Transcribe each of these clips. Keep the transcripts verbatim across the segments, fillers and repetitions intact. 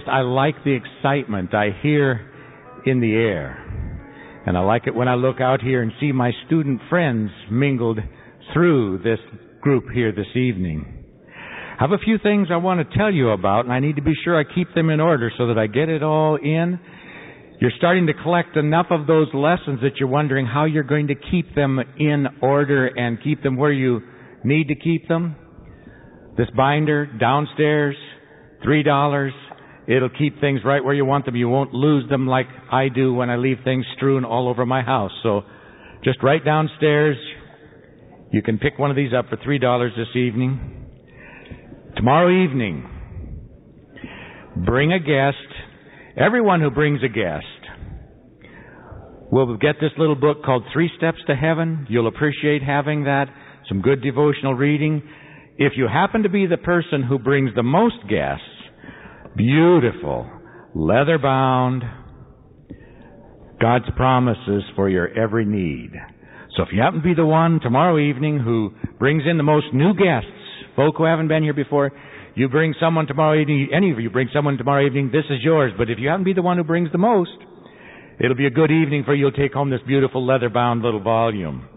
just, I like the excitement I hear in the air. And I like it when I look out here and see my student friends mingled through this group here this evening. I have a few things I want to tell you about, and I need to be sure I keep them in order so that I get it all in. You're starting to collect enough of those lessons that you're wondering how you're going to keep them in order and keep them where you need to keep them. This binder downstairs, three dollars. It'll keep things right where you want them. You won't lose them like I do when I leave things strewn all over my house. So just right downstairs, you can pick one of these up for three dollars this evening. Tomorrow evening, bring a guest. Everyone who brings a guest will get this little book called Three Steps to Heaven. You'll appreciate having that. Some good devotional reading. If you happen to be the person who brings the most guests, beautiful, leather-bound, God's promises for your every need. So if you happen to be the one tomorrow evening who brings in the most new guests, folk who haven't been here before, you bring someone tomorrow evening, any of you bring someone tomorrow evening, this is yours. But if you happen to be the one who brings the most, it'll be a good evening for you to take home this beautiful leather-bound little volume.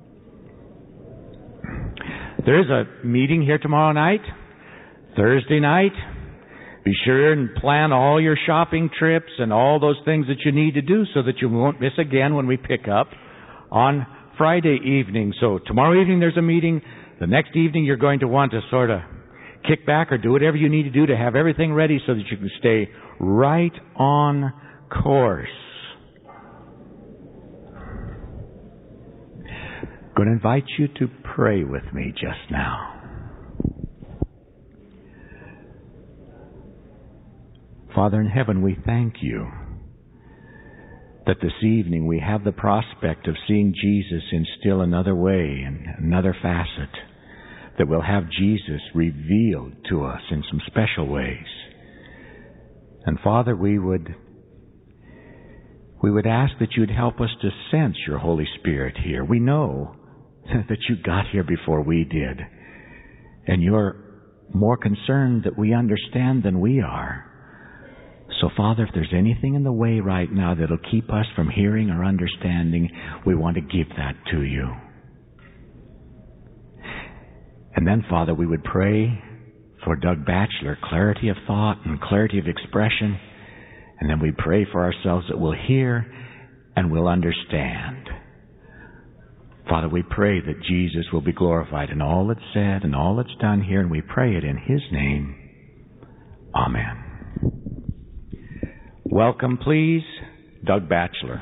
There's a meeting here tomorrow night, Thursday night. Be sure and plan all your shopping trips and all those things that you need to do so that you won't miss again when we pick up on Friday evening. So tomorrow evening there's a meeting. The next evening you're going to want to sort of kick back or do whatever you need to do to have everything ready so that you can stay right on course. I'm going to invite you to pray with me just now. Father in heaven, we thank you that this evening we have the prospect of seeing Jesus in still another way and another facet, that we'll have Jesus revealed to us in some special ways. And Father, we would we would ask that you'd help us to sense your Holy Spirit here. We know that you got here before we did, and you're more concerned that we understand than we are. So, Father, if there's anything in the way right now that'll keep us from hearing or understanding, we want to give that to you. And then, Father, we would pray for Doug Batchelor, clarity of thought and clarity of expression. And then we pray for ourselves that we'll hear and we'll understand. Father, we pray that Jesus will be glorified in all that's said and all that's done here, and we pray it in His name. Amen. Welcome, please, Doug Batchelor.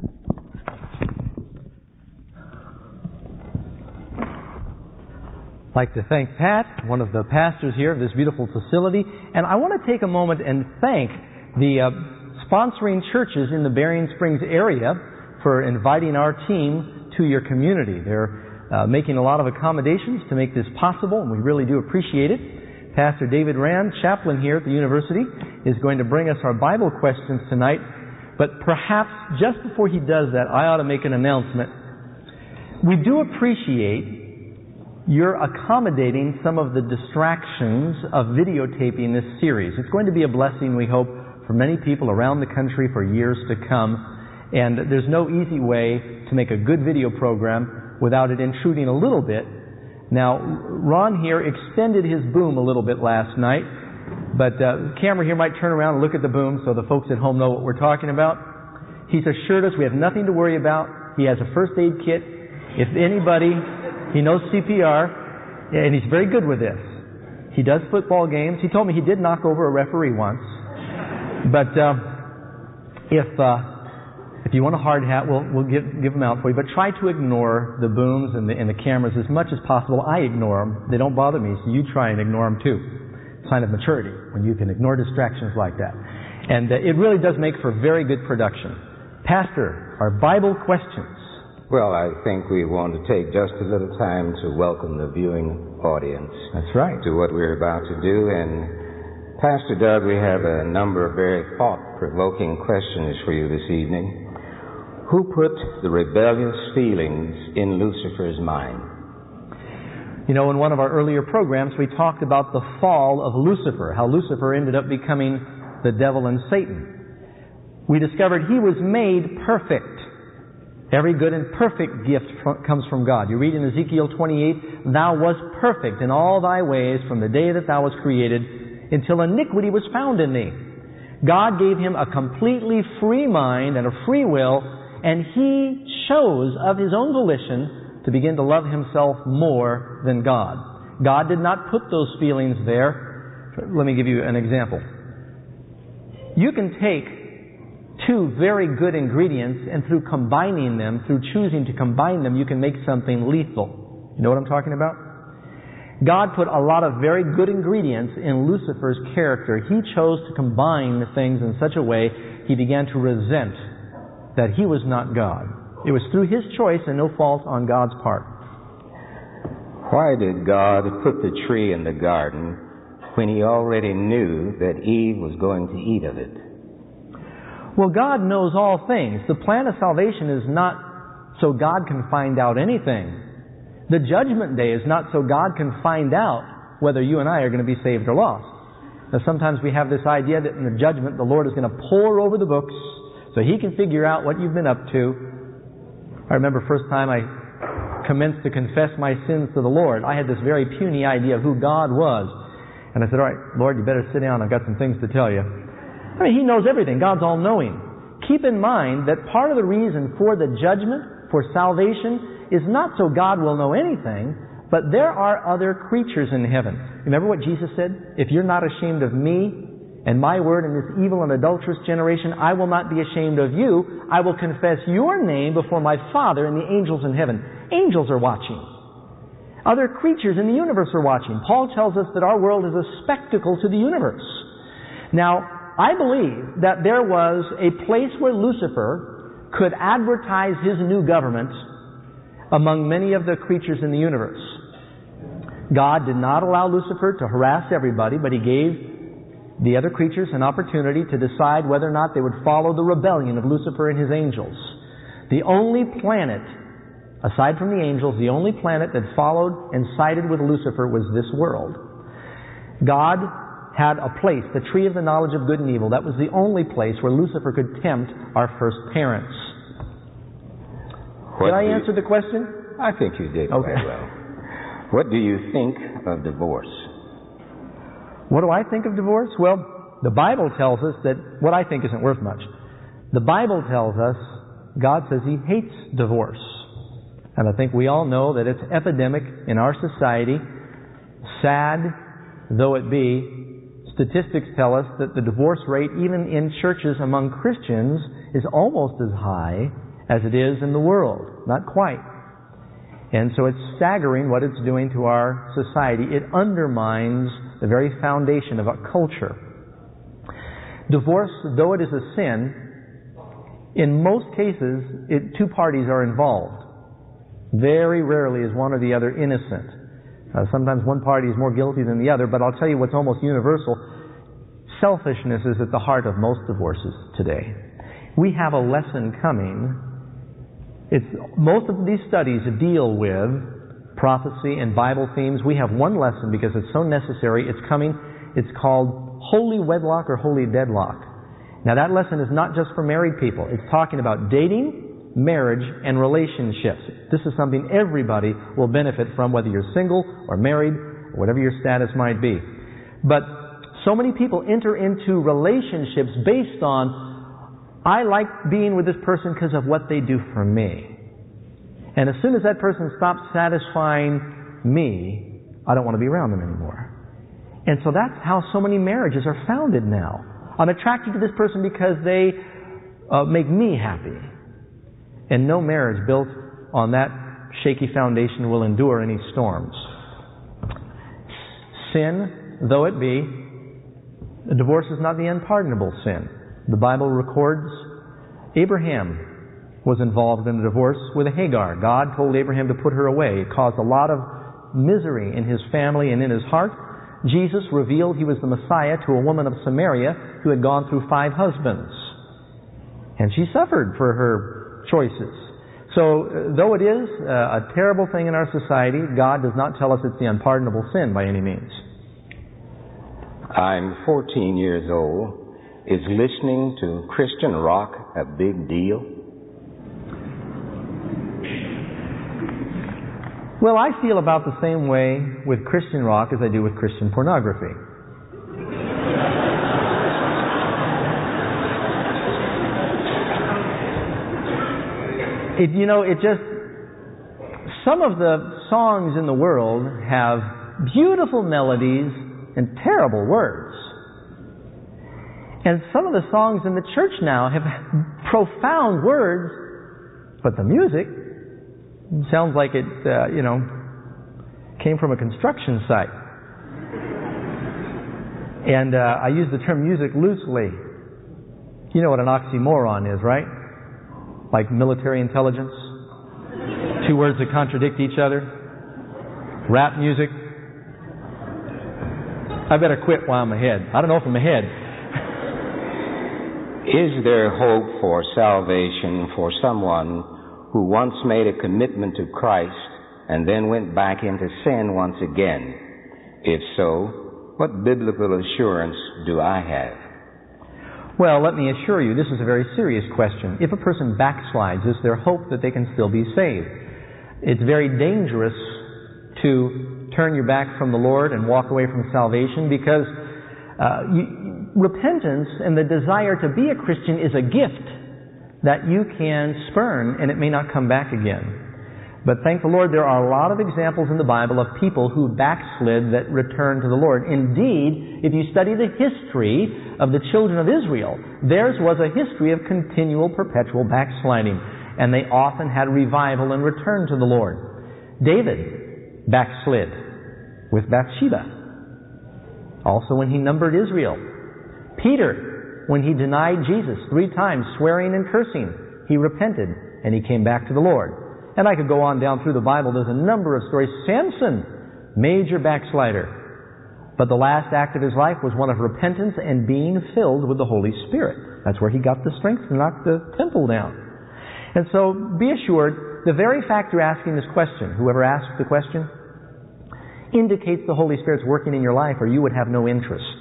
I'd like to thank Pat, one of the pastors here of this beautiful facility, and I want to take a moment and thank the uh, sponsoring churches in the Berrien Springs area for inviting our team to your community. They're uh, making a lot of accommodations to make this possible, and we really do appreciate it. Pastor David Rand, chaplain here at the university, is going to bring us our Bible questions tonight, but perhaps just before he does that, I ought to make an announcement. We do appreciate you're accommodating some of the distractions of videotaping this series. It's going to be a blessing, we hope, for many people around the country for years to come. And there's no easy way to make a good video program without it intruding a little bit. Now, Ron here extended his boom a little bit last night, but uh, the camera here might turn around and look at the boom so the folks at home know what we're talking about. He's assured us we have nothing to worry about. He has a first aid kit. If anybody... He knows C P R, and he's very good with this. He does football games. He told me he did knock over a referee once. But uh, if uh, if you want a hard hat, we'll we'll give give them out for you. But try to ignore the booms and the and the cameras as much as possible. I ignore them; they don't bother me. So you try and ignore them too. Sign of maturity when you can ignore distractions like that. And uh, it really does make for very good production. Pastor, our Bible questions. Well, I think we want to take just a little time to welcome the viewing audience. That's right. To what we're about to do. And Pastor Doug, we have a number of very thought-provoking questions for you this evening. Who put the rebellious feelings in Lucifer's mind? You know, in one of our earlier programs, we talked about the fall of Lucifer, how Lucifer ended up becoming the devil and Satan. We discovered he was made perfect. Every good and perfect gift comes from God. You read in Ezekiel twenty-eight, "Thou wast perfect in all thy ways from the day that thou wast created, until iniquity was found in thee." God gave him a completely free mind and a free will, and he chose of his own volition to begin to love himself more than God. God did not put those feelings there. Let me give you an example. You can take two very good ingredients, and through combining them, through choosing to combine them, you can make something lethal. You know what I'm talking about? God put a lot of very good ingredients in Lucifer's character. He chose to combine the things in such a way he began to resent that he was not God. It was through his choice and no fault on God's part. Why did God put the tree in the garden when he already knew that Eve was going to eat of it? Well, God knows all things. The plan of salvation is not so God can find out anything. The judgment day is not so God can find out whether you and I are going to be saved or lost. Now, sometimes we have this idea that in the judgment the Lord is going to pore over the books so he can figure out what you've been up to. I remember first time I commenced to confess my sins to the Lord, I had this very puny idea of who God was. And I said, "All right, Lord, you better sit down. I've got some things to tell you." I mean, he knows everything. God's all-knowing. Keep in mind that part of the reason for the judgment, for salvation, is not so God will know anything, but there are other creatures in heaven. Remember what Jesus said? "If you're not ashamed of me and my word in this evil and adulterous generation, I will not be ashamed of you. I will confess your name before my Father and the angels in heaven." Angels are watching. Other creatures in the universe are watching. Paul tells us that our world is a spectacle to the universe. Now, I believe that there was a place where Lucifer could advertise his new government among many of the creatures in the universe. God did not allow Lucifer to harass everybody, but he gave the other creatures an opportunity to decide whether or not they would follow the rebellion of Lucifer and his angels. The only planet, aside from the angels, the only planet that followed and sided with Lucifer was this world. God had a place, the tree of the knowledge of good and evil. That was the only place where Lucifer could tempt our first parents. What did I you, answer the question? I think you did okay. very well. What do you think of divorce? What do I think of divorce? Well, the Bible tells us that what I think isn't worth much. The Bible tells us God says He hates divorce. And I think we all know that it's epidemic in our society. Sad though it be, statistics tell us that the divorce rate, even in churches among Christians, is almost as high as it is in the world. Not quite. And so it's staggering what it's doing to our society. It undermines the very foundation of our culture. Divorce, though it is a sin, in most cases, it, two parties are involved. Very rarely is one or the other innocent. Uh, sometimes one party is more guilty than the other, but I'll tell you what's almost universal. Selfishness is at the heart of most divorces today. We have a lesson coming. It's, most of these studies deal with prophecy and Bible themes. We have one lesson because it's so necessary. It's coming. It's called Holy Wedlock or Holy Deadlock. Now that lesson is not just for married people. It's talking about dating, marriage, and relationships. This is something everybody will benefit from, whether you're single or married, or whatever your status might be. But so many people enter into relationships based on, I like being with this person because of what they do for me. And as soon as that person stops satisfying me, I don't want to be around them anymore. And so that's how so many marriages are founded now. I'm attracted to this person because they uh, make me happy. And no marriage built on that shaky foundation will endure any storms. Sin, though it be, the divorce is not the unpardonable sin. The Bible records Abraham was involved in a divorce with Hagar. God told Abraham to put her away. It caused a lot of misery in his family and in his heart. Jesus revealed He was the Messiah to a woman of Samaria who had gone through five husbands. And she suffered for her choices. So, though it is a terrible thing in our society, God does not tell us it's the unpardonable sin by any means. I'm fourteen years old, Is listening to Christian rock a big deal? Well, I feel about the same way with Christian rock as I do with Christian pornography. It, you know, it just... Some of the songs in the world have beautiful melodies and terrible words. And some of the songs in the church now have profound words, but the music sounds like it, uh, you know, came from a construction site. And uh, I use the term music loosely. You know what an oxymoron is, right? Like military intelligence. Two words that contradict each other. Rap music. I better quit while I'm ahead. I don't know if I'm ahead. Is there hope for salvation for someone who once made a commitment to Christ and then went back into sin once again? If so, what biblical assurance do I have? Well, let me assure you, this is a very serious question. If a person backslides, is there hope that they can still be saved? It's very dangerous to turn your back from the Lord and walk away from salvation because uh, you, repentance and the desire to be a Christian is a gift that you can spurn and it may not come back again. But thank the Lord, there are a lot of examples in the Bible of people who backslid that returned to the Lord. Indeed, if you study the history of the children of Israel, theirs was a history of continual, perpetual backsliding. And they often had revival and return to the Lord. David backslid with Bathsheba. Also when he numbered Israel. Peter, when he denied Jesus three times, swearing and cursing, he repented and he came back to the Lord. And I could go on down through the Bible. There's a number of stories. Samson, major backslider. But the last act of his life was one of repentance and being filled with the Holy Spirit. That's where he got the strength to knock the temple down. And so be assured, the very fact you're asking this question, whoever asked the question, indicates the Holy Spirit's working in your life or you would have no interest.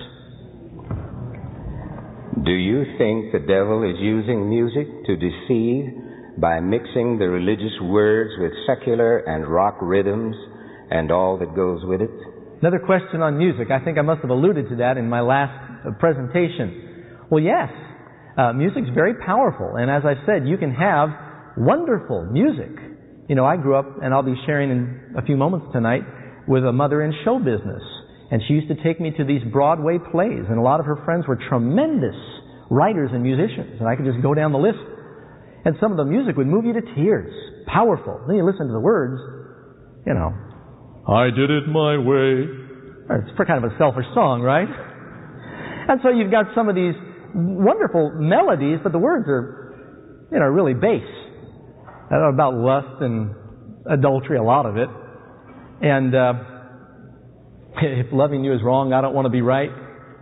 Do you think the devil is using music to deceive by mixing the religious words with secular and rock rhythms and all that goes with it? Another question on music. I think I must have alluded to that in my last presentation. Well, yes, uh, music's very powerful. And as I said, you can have wonderful music. You know, I grew up, and I'll be sharing in a few moments tonight, with a mother in show business. And she used to take me to these Broadway plays, and a lot of her friends were tremendous writers and musicians. And I could just go down the list. And some of the music would move you to tears. Powerful. Then you listen to the words, you know. I did it my way. It's for kind of a selfish song, right? And so you've got some of these wonderful melodies, but the words are, you know, really base. I don't know about lust and adultery, a lot of it. And uh, if loving you is wrong, I don't want to be right.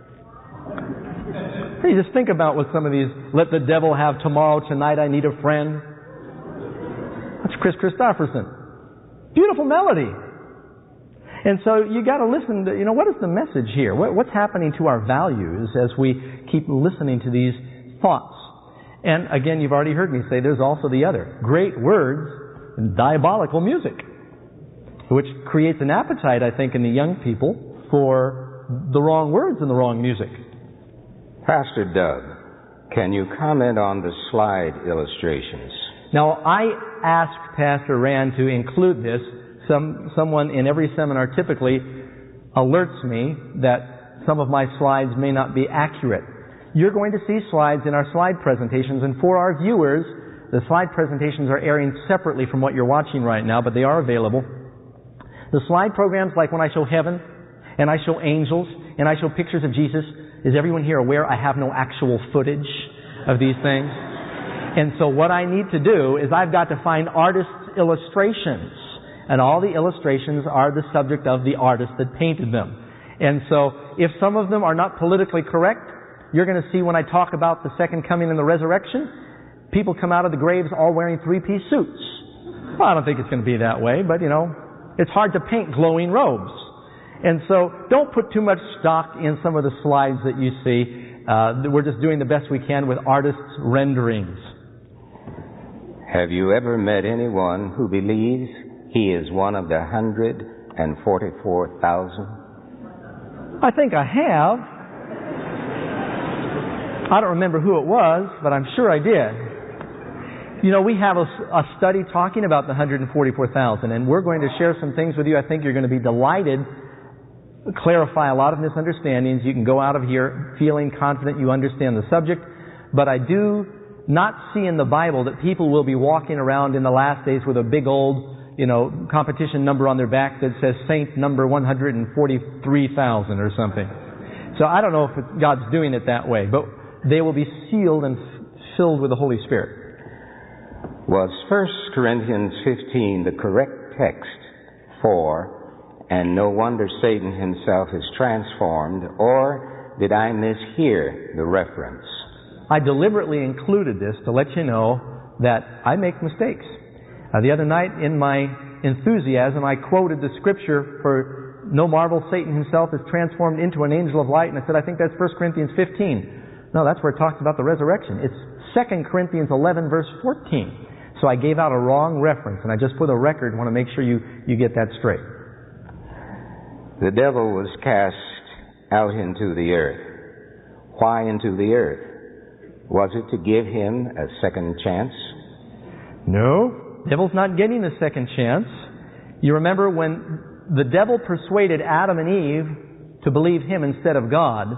You just think about what some of these, let the devil have tomorrow, tonight I need a friend. That's Chris Christopherson. Beautiful melody. And so you got to listen to, you know, what is the message here? What, what's happening to our values as we keep listening to these thoughts? And again, you've already heard me say there's also the other. Great words and diabolical music, which creates an appetite, I think, in the young people for the wrong words and the wrong music. Pastor Doug, can you comment on the slide illustrations? Now, I asked Pastor Rand to include this. Some, someone in every seminar typically alerts me that some of my slides may not be accurate. You're going to see slides in our slide presentations, and for our viewers, the slide presentations are airing separately from what you're watching right now, but they are available. The slide programs, like when I show heaven, and I show angels, and I show pictures of Jesus, is everyone here aware I have no actual footage of these things? And so what I need to do is I've got to find artists' illustrations. And all the illustrations are the subject of the artist that painted them. And so if some of them are not politically correct, you're going to see when I talk about the second coming and the resurrection, people come out of the graves all wearing three-piece suits. Well, I don't think it's going to be that way, but you know, it's hard to paint glowing robes. And so don't put too much stock in some of the slides that you see. uh, we're just doing the best we can with artists' renderings. Have you ever met anyone who believes he is one of the one hundred forty-four thousand? I think I have. I don't remember who it was, but I'm sure I did. You know, we have a, a study talking about the one hundred forty-four thousand, and we're going to share some things with you. I think you're going to be delighted, clarify a lot of misunderstandings. You can go out of here feeling confident you understand the subject. But I do not see in the Bible that people will be walking around in the last days with a big old, you know, competition number on their back that says Saint number one hundred forty-three thousand or something. So I don't know if it, God's doing it that way, but they will be sealed and filled with the Holy Spirit. Was First Corinthians fifteen the correct text for, and no wonder Satan himself is transformed, or did I mishear the reference? I deliberately included this to let you know that I make mistakes. Uh, the other night in my enthusiasm, I quoted the scripture for no marvel Satan himself is transformed into an angel of light, and I said, I think that's First Corinthians fifteen. No, that's where it talks about the resurrection. It's Second Corinthians eleven, verse fourteen. So I gave out a wrong reference, and I just, for the record, want to make sure you, you get that straight. The devil was cast out into the earth. Why into the earth? Was it to give him a second chance? No, devil's not getting a second chance. You remember when the devil persuaded Adam and Eve to believe him instead of God,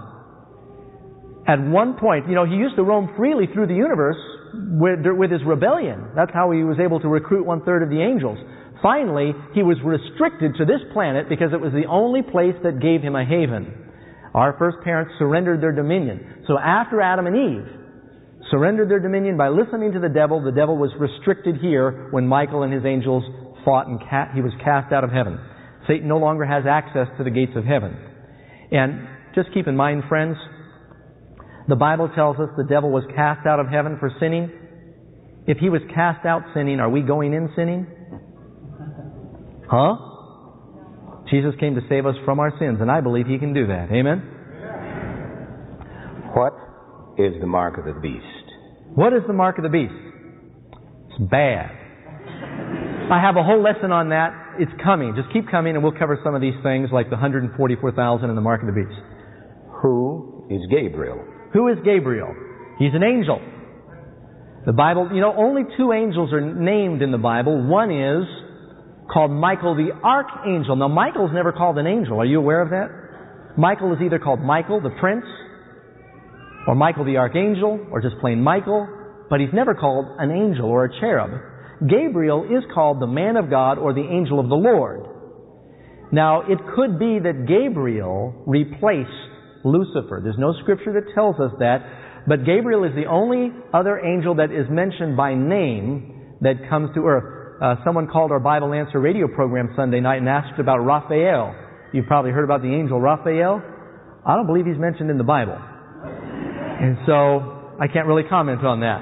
at one point, you know, he used to roam freely through the universe with, with his rebellion. That's how he was able to recruit one-third of the angels. Finally, he was restricted to this planet because it was the only place that gave him a haven. Our first parents surrendered their dominion. So after Adam and Eve surrendered their dominion by listening to the devil, the devil was restricted here when Michael and his angels fought and ca- he was cast out of heaven. Satan no longer has access to the gates of heaven. And just keep in mind, friends, the Bible tells us the devil was cast out of heaven for sinning. If he was cast out sinning, are we going in sinning? Huh? Jesus came to save us from our sins, and I believe he can do that. Amen? What is the mark of the beast? What is the mark of the beast? It's bad. I have a whole lesson on that. It's coming. Just keep coming, and we'll cover some of these things like the one hundred forty-four thousand and the mark of the beast. Who is Gabriel? Who is Gabriel? He's an angel. The Bible, you know, only two angels are named in the Bible. One is called Michael the Archangel. Now, Michael's never called an angel. Are you aware of that? Michael is either called Michael the Prince, or Michael the Archangel, or just plain Michael, but he's never called an angel or a cherub. Gabriel is called the man of God or the angel of the Lord. Now, it could be that Gabriel replaced Lucifer. There's no scripture that tells us that, but Gabriel is the only other angel that is mentioned by name that comes to earth. Uh, someone called our Bible Answer radio program Sunday night and asked about Raphael. You've probably heard about the angel Raphael. I don't believe he's mentioned in the Bible. And so, I can't really comment on that.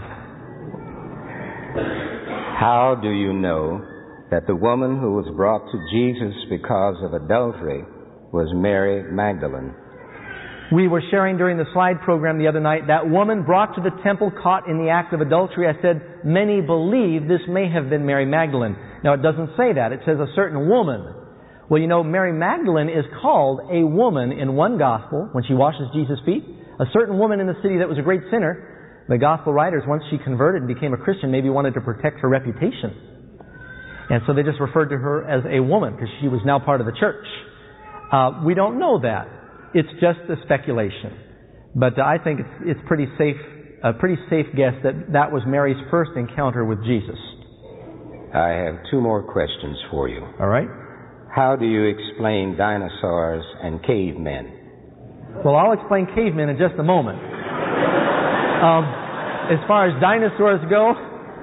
How do you know that the woman who was brought to Jesus because of adultery was Mary Magdalene? We were sharing during the slide program the other night, that woman brought to the temple caught in the act of adultery. I said, many believe this may have been Mary Magdalene. Now, it doesn't say that. It says a certain woman. Well, you know, Mary Magdalene is called a woman in one gospel when she washes Jesus' feet. A certain woman in the city that was a great sinner. The gospel writers, once she converted and became a Christian, maybe wanted to protect her reputation. And so they just referred to her as a woman because she was now part of the church. Uh, we don't know that. It's just a speculation. But uh, I think it's, it's pretty safe, a pretty safe guess that that was Mary's first encounter with Jesus. I have two more questions for you. All right. How do you explain dinosaurs and cavemen? Well, I'll explain cavemen in just a moment. Um, as far as dinosaurs go,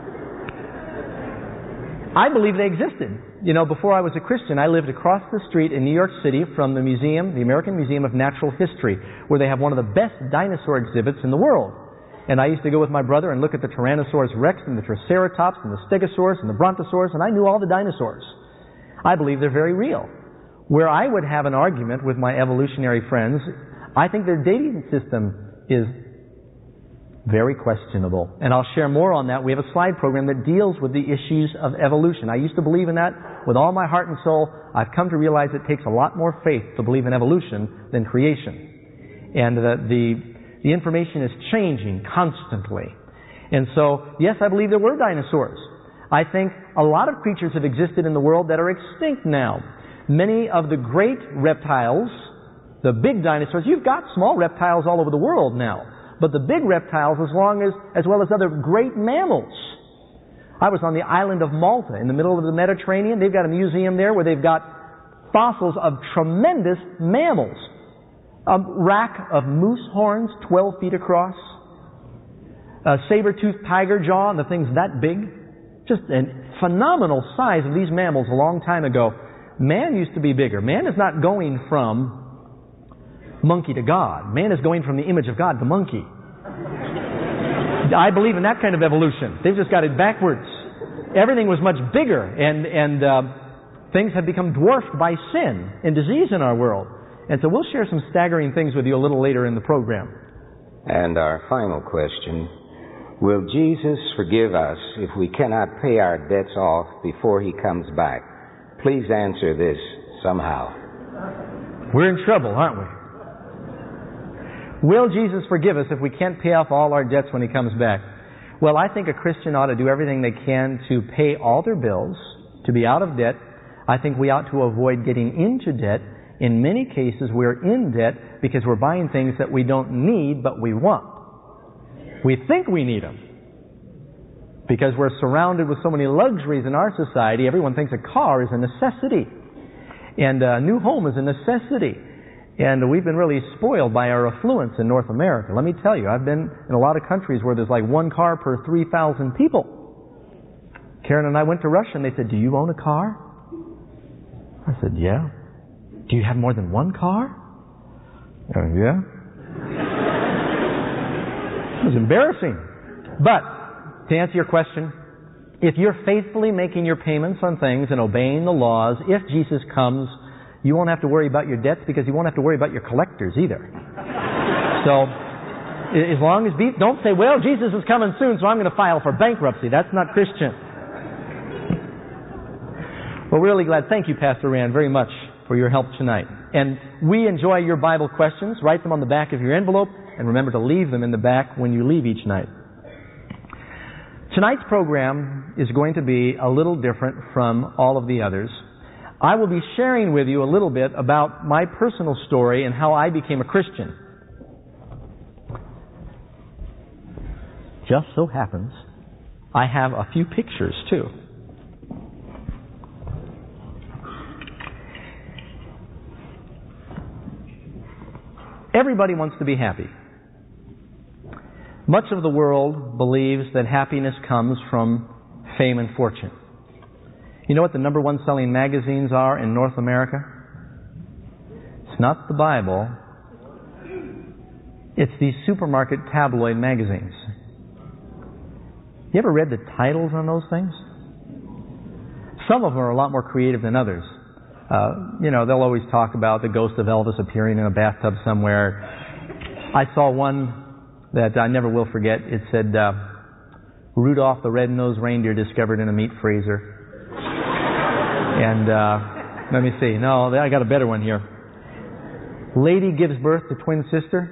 I believe they existed. You know, before I was a Christian, I lived across the street in New York City from the museum, the American Museum of Natural History, where they have one of the best dinosaur exhibits in the world. And I used to go with my brother and look at the Tyrannosaurus Rex and the Triceratops and the Stegosaurus and the Brontosaurus, and I knew all the dinosaurs. I believe they're very real. Where I would have an argument with my evolutionary friends, I think their dating system is very questionable. And I'll share more on that. We have a slide program that deals with the issues of evolution. I used to believe in that with all my heart and soul. I've come to realize it takes a lot more faith to believe in evolution than creation. And the, the, the information is changing constantly. And so, yes, I believe there were dinosaurs. I think a lot of creatures have existed in the world that are extinct now. Many of the great reptiles, the big dinosaurs, you've got small reptiles all over the world now. But the big reptiles, as long as, as well as other great mammals. I was on the island of Malta in the middle of the Mediterranean. They've got a museum there where they've got fossils of tremendous mammals. A rack of moose horns, twelve feet across. A saber-toothed tiger jaw, and the thing's that big. Just a phenomenal size of these mammals a long time ago. Man used to be bigger. Man is not going from monkey to God. Man is going from the image of God to monkey. I believe in that kind of evolution. They've just got it backwards. Everything was much bigger, and and uh, things have become dwarfed by sin and disease in our world. And so we'll share some staggering things with you a little later in the program. And our final question, will Jesus forgive us if we cannot pay our debts off before He comes back? Please answer this somehow. We're in trouble, aren't we? Will Jesus forgive us if we can't pay off all our debts when He comes back? Well, I think a Christian ought to do everything they can to pay all their bills, to be out of debt. I think we ought to avoid getting into debt. In many cases, we're in debt because we're buying things that we don't need, but we want. We think we need them. Because we're surrounded with so many luxuries in our society, everyone thinks a car is a necessity. And a new home is a necessity. And we've been really spoiled by our affluence in North America. Let me tell you, I've been in a lot of countries where there's like one car per three thousand people. Karen and I went to Russia and they said, do you own a car? I said, yeah. Do you have more than one car? Uh, yeah. It was embarrassing. But, to answer your question, if you're faithfully making your payments on things and obeying the laws, if Jesus comes, you won't have to worry about your debts because you won't have to worry about your collectors either. So, as long as... Be, don't say, well, Jesus is coming soon, so I'm going to file for bankruptcy. That's not Christian. Well, we're really glad. Thank you, Pastor Rand, very much for your help tonight. And we enjoy your Bible questions. Write them on the back of your envelope, and remember to leave them in the back when you leave each night. Tonight's program is going to be a little different from all of the others. I will be sharing with you a little bit about my personal story and how I became a Christian. Just so happens, I have a few pictures too. Everybody wants to be happy. Much of the world believes that happiness comes from fame and fortune. You know what the number one selling magazines are in North America? It's not the Bible. It's these supermarket tabloid magazines. You ever read the titles on those things? Some of them are a lot more creative than others. Uh, you know, they'll always talk about the ghost of Elvis appearing in a bathtub somewhere. I saw one that I never will forget. It said, uh, Rudolph the Red-Nosed Reindeer discovered in a meat freezer. And, uh, let me see. No, I got a better one here. Lady gives birth to twin sister.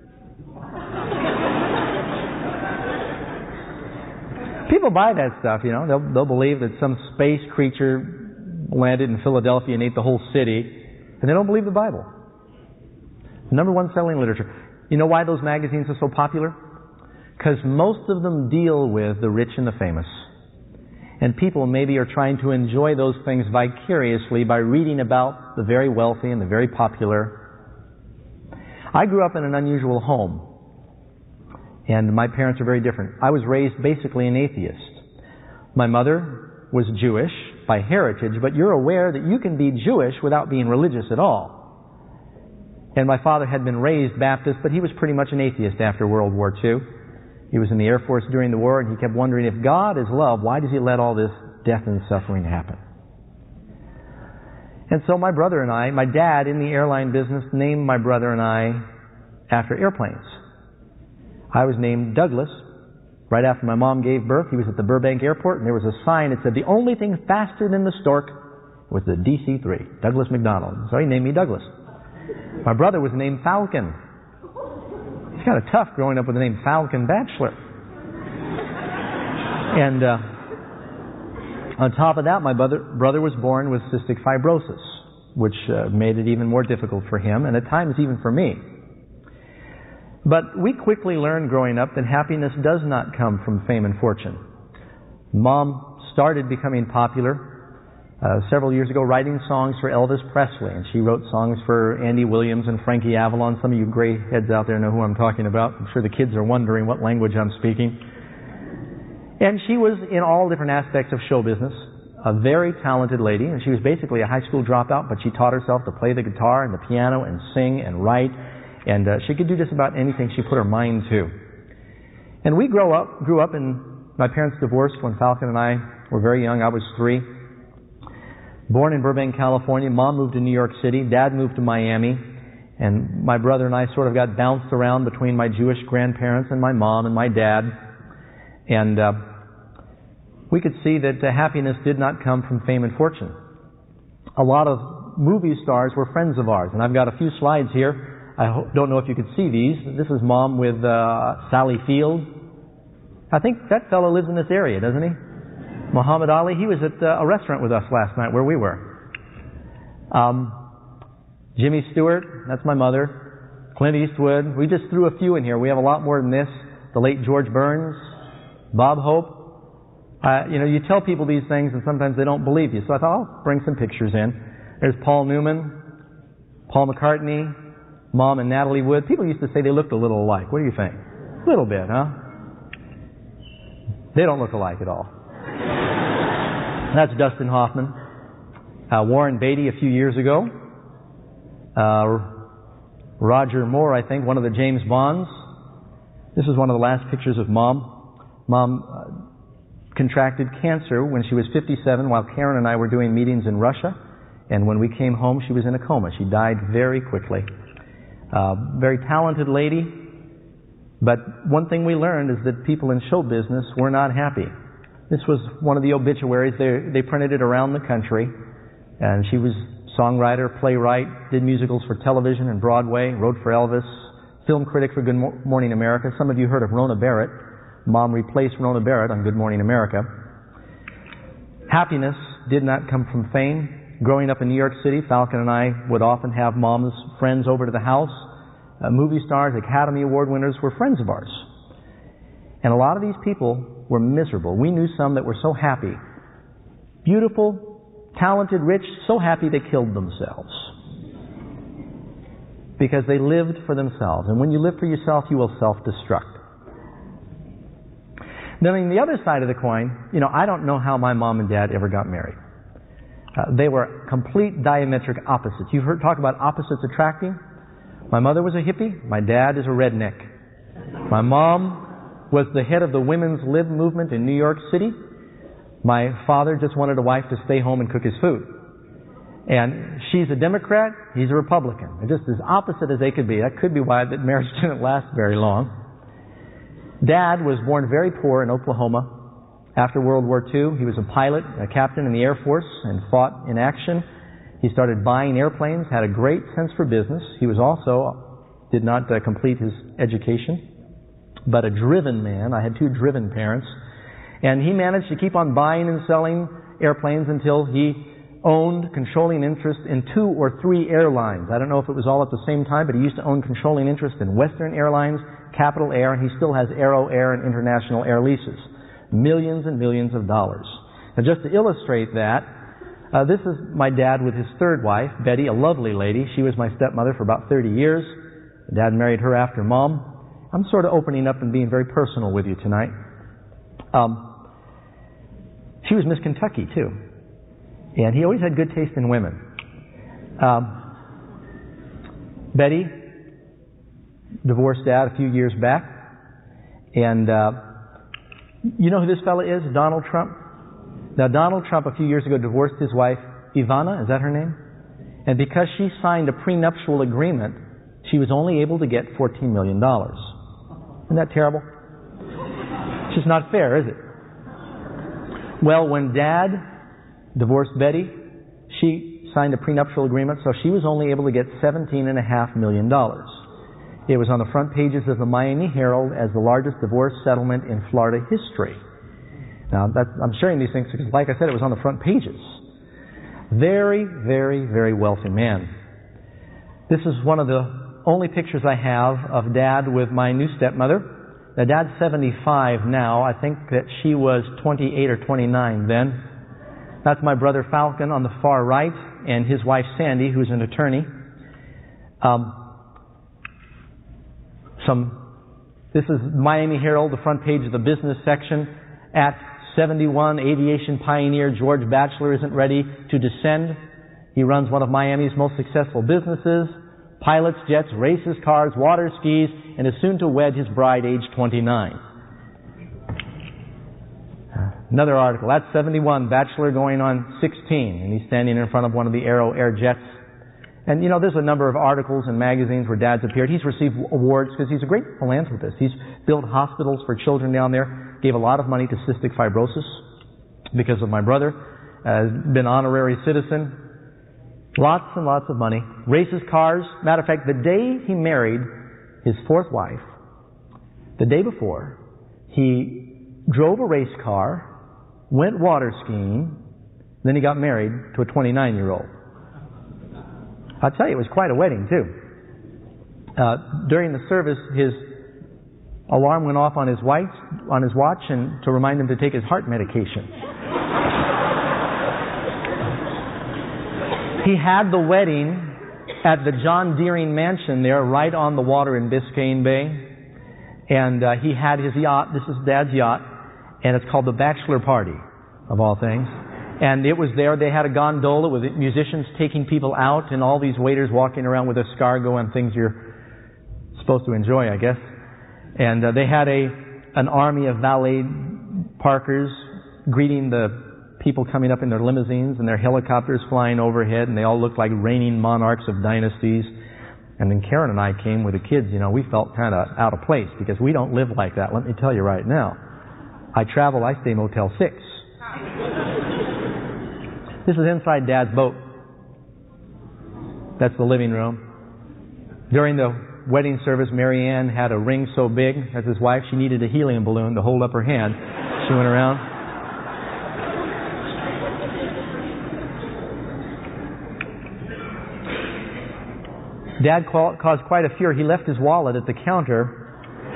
People buy that stuff, you know. They'll, they'll believe that some space creature landed in Philadelphia and ate the whole city. And they don't believe the Bible. Number one selling literature. You know why those magazines are so popular? Because most of them deal with the rich and the famous. And people maybe are trying to enjoy those things vicariously by reading about the very wealthy and the very popular. I grew up in an unusual home. And my parents are very different. I was raised basically an atheist. My mother was Jewish by heritage, but you're aware that you can be Jewish without being religious at all. And my father had been raised Baptist, but he was pretty much an atheist after World War Two. He was in the Air Force during the war, and he kept wondering, if God is love, why does He let all this death and suffering happen? And so my brother and I, my dad in the airline business, named my brother and I after airplanes. I was named Douglas. Right after my mom gave birth, he was at the Burbank Airport, and there was a sign that said the only thing faster than the stork was the D C three, Douglas McDonald. So he named me Douglas. My brother was named Falcon. It's kind of tough growing up with the name Falcon Bachelor. And uh, on top of that, my brother, brother was born with cystic fibrosis, which uh, made it even more difficult for him, and at times even for me. But we quickly learned growing up that happiness does not come from fame and fortune. Mom started becoming popular uh, several years ago writing songs for Elvis Presley, and she wrote songs for Andy Williams and Frankie Avalon. Some of you gray heads out there know who I'm talking about. I'm sure the kids are wondering what language I'm speaking. And she was in all different aspects of show business, a very talented lady, and she was basically a high school dropout, but she taught herself to play the guitar and the piano and sing and write, and uh, she could do just about anything she put her mind to. And we grew up, grew up, and my parents divorced when Falcon and I were very young. I was three. Born in Burbank, California. Mom moved to New York City. Dad moved to Miami. And my brother and I sort of got bounced around between my Jewish grandparents and my mom and my dad. And uh, we could see that uh, happiness did not come from fame and fortune. A lot of movie stars were friends of ours. And I've got a few slides here. I ho- don't know if you could see these. This is Mom with uh, Sally Field. I think that fellow lives in this area, doesn't he? Muhammad Ali. He was at uh, a restaurant with us last night where we were. Um, Jimmy Stewart. That's my mother. Clint Eastwood. We just threw a few in here. We have a lot more than this. The late George Burns. Bob Hope. Uh, you know, you tell people these things and sometimes they don't believe you. So I thought I'll bring some pictures in. There's Paul Newman, Paul McCartney, Mom and Natalie Wood. People used to say they looked a little alike. What do you think? A little bit, huh? They don't look alike at all. That's Dustin Hoffman. Uh, Warren Beatty a few years ago. Uh, Roger Moore, I think, one of the James Bonds. This is one of the last pictures of Mom. Mom uh, contracted cancer when she was fifty-seven while Karen and I were doing meetings in Russia. And when we came home, she was in a coma. She died very quickly. Uh, very talented lady. But one thing we learned is that people in show business were not happy. This was one of the obituaries. They, they printed it around the country. And she was songwriter, playwright, did musicals for television and Broadway, wrote for Elvis, film critic for Good Morning America. Some of you heard of Rona Barrett. Mom replaced Rona Barrett on Good Morning America. Happiness did not come from fame. Growing up in New York City, Falcon and I would often have Mom's friends over to the house. Uh, movie stars, Academy Award winners were friends of ours. And a lot of these people were miserable. We knew some that were so happy. Beautiful, talented, rich, so happy they killed themselves. Because they lived for themselves. And when you live for yourself, you will self-destruct. Then on the other side of the coin, you know, I don't know how my mom and dad ever got married. Uh, they were complete diametric opposites. You've heard talk about opposites attracting? My mother was a hippie. My dad is a redneck. My mom was the head of the women's lib movement in New York City. My father just wanted a wife to stay home and cook his food. And she's a Democrat, he's a Republican. They're just as opposite as they could be. That could be why that marriage didn't last very long. Dad was born very poor in Oklahoma. After World War Two, he was a pilot, a captain in the Air Force, and fought in action. He started buying airplanes, had a great sense for business. He was also, did not uh, complete his education, but a driven man. I had two driven parents. And he managed to keep on buying and selling airplanes until he owned controlling interest in two or three airlines. I don't know if it was all at the same time, but he used to own controlling interest in Western Airlines, Capital Air, and he still has Aero Air and International Air Leases. Millions and millions of dollars. Now just to illustrate that, uh, this is my dad with his third wife, Betty, a lovely lady. She was my stepmother for about thirty years. Dad married her after Mom. I'm sort of opening up and being very personal with you tonight. Um, she was Miss Kentucky, too. And he always had good taste in women. Um, Betty divorced Dad a few years back. And uh, you know who this fella is? Donald Trump. Now, Donald Trump a few years ago divorced his wife, Ivana, is that her name? And because she signed a prenuptial agreement, she was only able to get fourteen million dollars. Isn't that terrible? It's just not fair, is it? Well, when Dad divorced Betty, she signed a prenuptial agreement, so she was only able to get seventeen point five million dollars. It was on the front pages of the Miami Herald as the largest divorce settlement in Florida history. Now, that, I'm sharing these things because, like I said, it was on the front pages. Very, very, very wealthy man. This is one of the only pictures I have of Dad with my new stepmother. Now, Dad's seventy-five now. I think that she was twenty-eight or twenty-nine then. That's my brother Falcon on the far right, and his wife Sandy, who's an attorney. Um, some. This is Miami Herald, the front page of the business section. At seventy-one, aviation pioneer George Batchelor isn't ready to descend. He runs one of Miami's most successful businesses. Pilots, jets, races, cars, water skis, and is soon to wed his bride, age twenty-nine. Another article. That's seventy-one, Batchelor going on sixteen, and he's standing in front of one of the Aero Air jets. And, you know, there's a number of articles and magazines where Dad's appeared. He's received awards because he's a great philanthropist. He's built hospitals for children down there, gave a lot of money to cystic fibrosis because of my brother, has been honorary citizen. Lots and lots of money. Races cars. Matter of fact, the day he married his fourth wife, the day before, he drove a race car, went water skiing, then he got married to a twenty-nine-year-old. I'll tell you, it was quite a wedding, too. Uh, during the service, his alarm went off on his watch, on his watch and to remind him to take his heart medication. He had the wedding at the John Deering Mansion there, right on the water in Biscayne Bay. And uh, he had his yacht. This is Dad's yacht. And it's called the Bachelor Party, of all things. And it was there. They had a gondola with musicians taking people out and all these waiters walking around with escargot and things you're supposed to enjoy, I guess. And uh, they had a an army of valet parkers greeting the people coming up in their limousines and their helicopters flying overhead, and they all looked like reigning monarchs of dynasties. And then Karen and I came with the kids. You know, we felt kind of out of place because we don't live like that. Let me tell you right now. I travel, I stay Motel six. This is inside Dad's boat. That's the living room. During the wedding service, Mary Ann had a ring so big, as his wife, she needed a helium balloon to hold up her hand. She went around. Dad caused quite a furor. He left his wallet at the counter,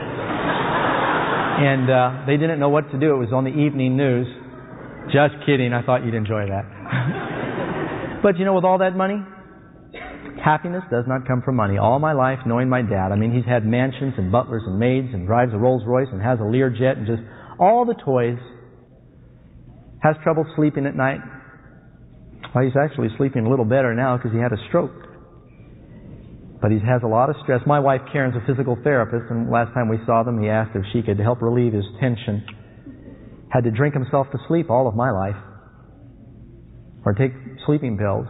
and uh, they didn't know what to do. It was on the evening news. Just kidding. I thought you'd enjoy that. But you know, with all that money, happiness does not come from money. All my life, knowing my dad, I mean, he's had mansions and butlers and maids and drives a Rolls Royce and has a Learjet and just all the toys. Has trouble sleeping at night. Well, he's actually sleeping a little better now because he had a stroke. But he has a lot of stress. My wife, Karen's a physical therapist, and last time we saw them, he asked if she could help relieve his tension. Had to drink himself to sleep all of my life. Or take sleeping pills.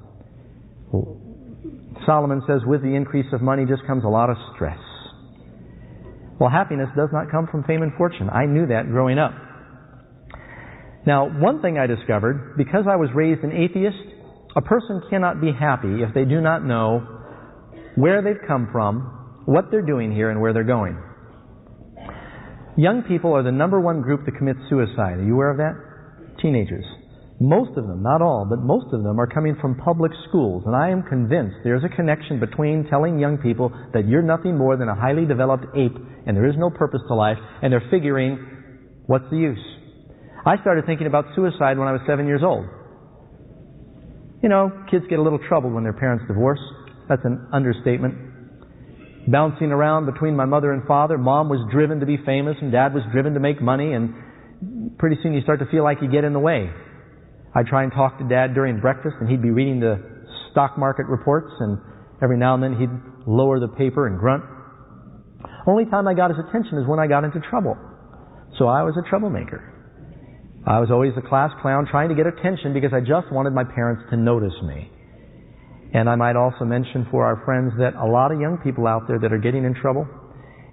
Solomon says, with the increase of money just comes a lot of stress. Well, happiness does not come from fame and fortune. I knew that growing up. Now, one thing I discovered, because I was raised an atheist, a person cannot be happy if they do not know where they've come from, what they're doing here, and where they're going. Young people are the number one group that commits suicide. Are you aware of that? Teenagers. Most of them, not all, but most of them are coming from public schools. And I am convinced there's a connection between telling young people that you're nothing more than a highly developed ape and there is no purpose to life, and they're figuring, what's the use? I started thinking about suicide when I was seven years old. You know, kids get a little troubled when their parents divorce. That's an understatement. Bouncing around between my mother and father. Mom was driven to be famous and Dad was driven to make money, and pretty soon you start to feel like you get in the way. I'd try and talk to Dad during breakfast, and he'd be reading the stock market reports, and every now and then he'd lower the paper and grunt. Only time I got his attention is when I got into trouble. So I was a troublemaker. I was always the class clown trying to get attention because I just wanted my parents to notice me. And I might also mention for our friends that a lot of young people out there that are getting in trouble,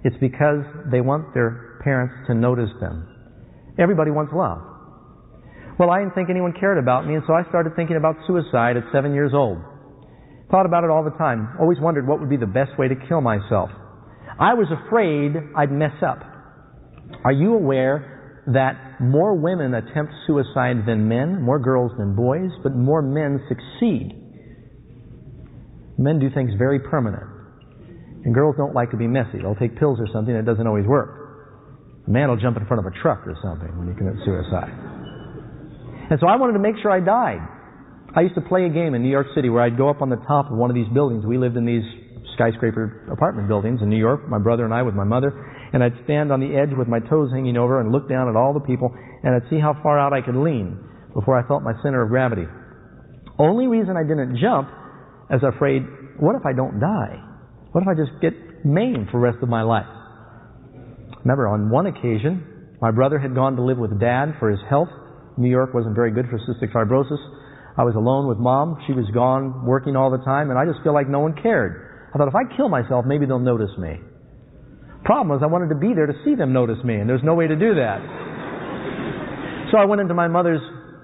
It's because they want their parents to notice them. Everybody wants love. Well, I didn't think anyone cared about me, and so I started thinking about suicide at seven years old. Thought about it all the time. Always wondered what would be the best way to kill myself. I was afraid I'd mess up. Are you aware that more women attempt suicide than men, more girls than boys, but more men succeed? Men do things very permanent. And girls don't like to be messy. They'll take pills or something that doesn't always work. A man will jump in front of a truck or something when he commits suicide. And so I wanted to make sure I died. I used to play a game in New York City where I'd go up on the top of one of these buildings. We lived in these skyscraper apartment buildings in New York, my brother and I with my mother, and I'd stand on the edge with my toes hanging over and look down at all the people, and I'd see how far out I could lean before I felt my center of gravity. Only reason I didn't jump is afraid, what if I don't die? What if I just get maimed for the rest of my life? Remember, on one occasion, my brother had gone to live with Dad for his health. New York wasn't very good for cystic fibrosis. I was alone with Mom. She was gone working all the time, and I just feel like no one cared. I thought, if I kill myself, maybe they'll notice me. Problem was, I wanted to be there to see them notice me, and there's no way to do that. So I went into my mother's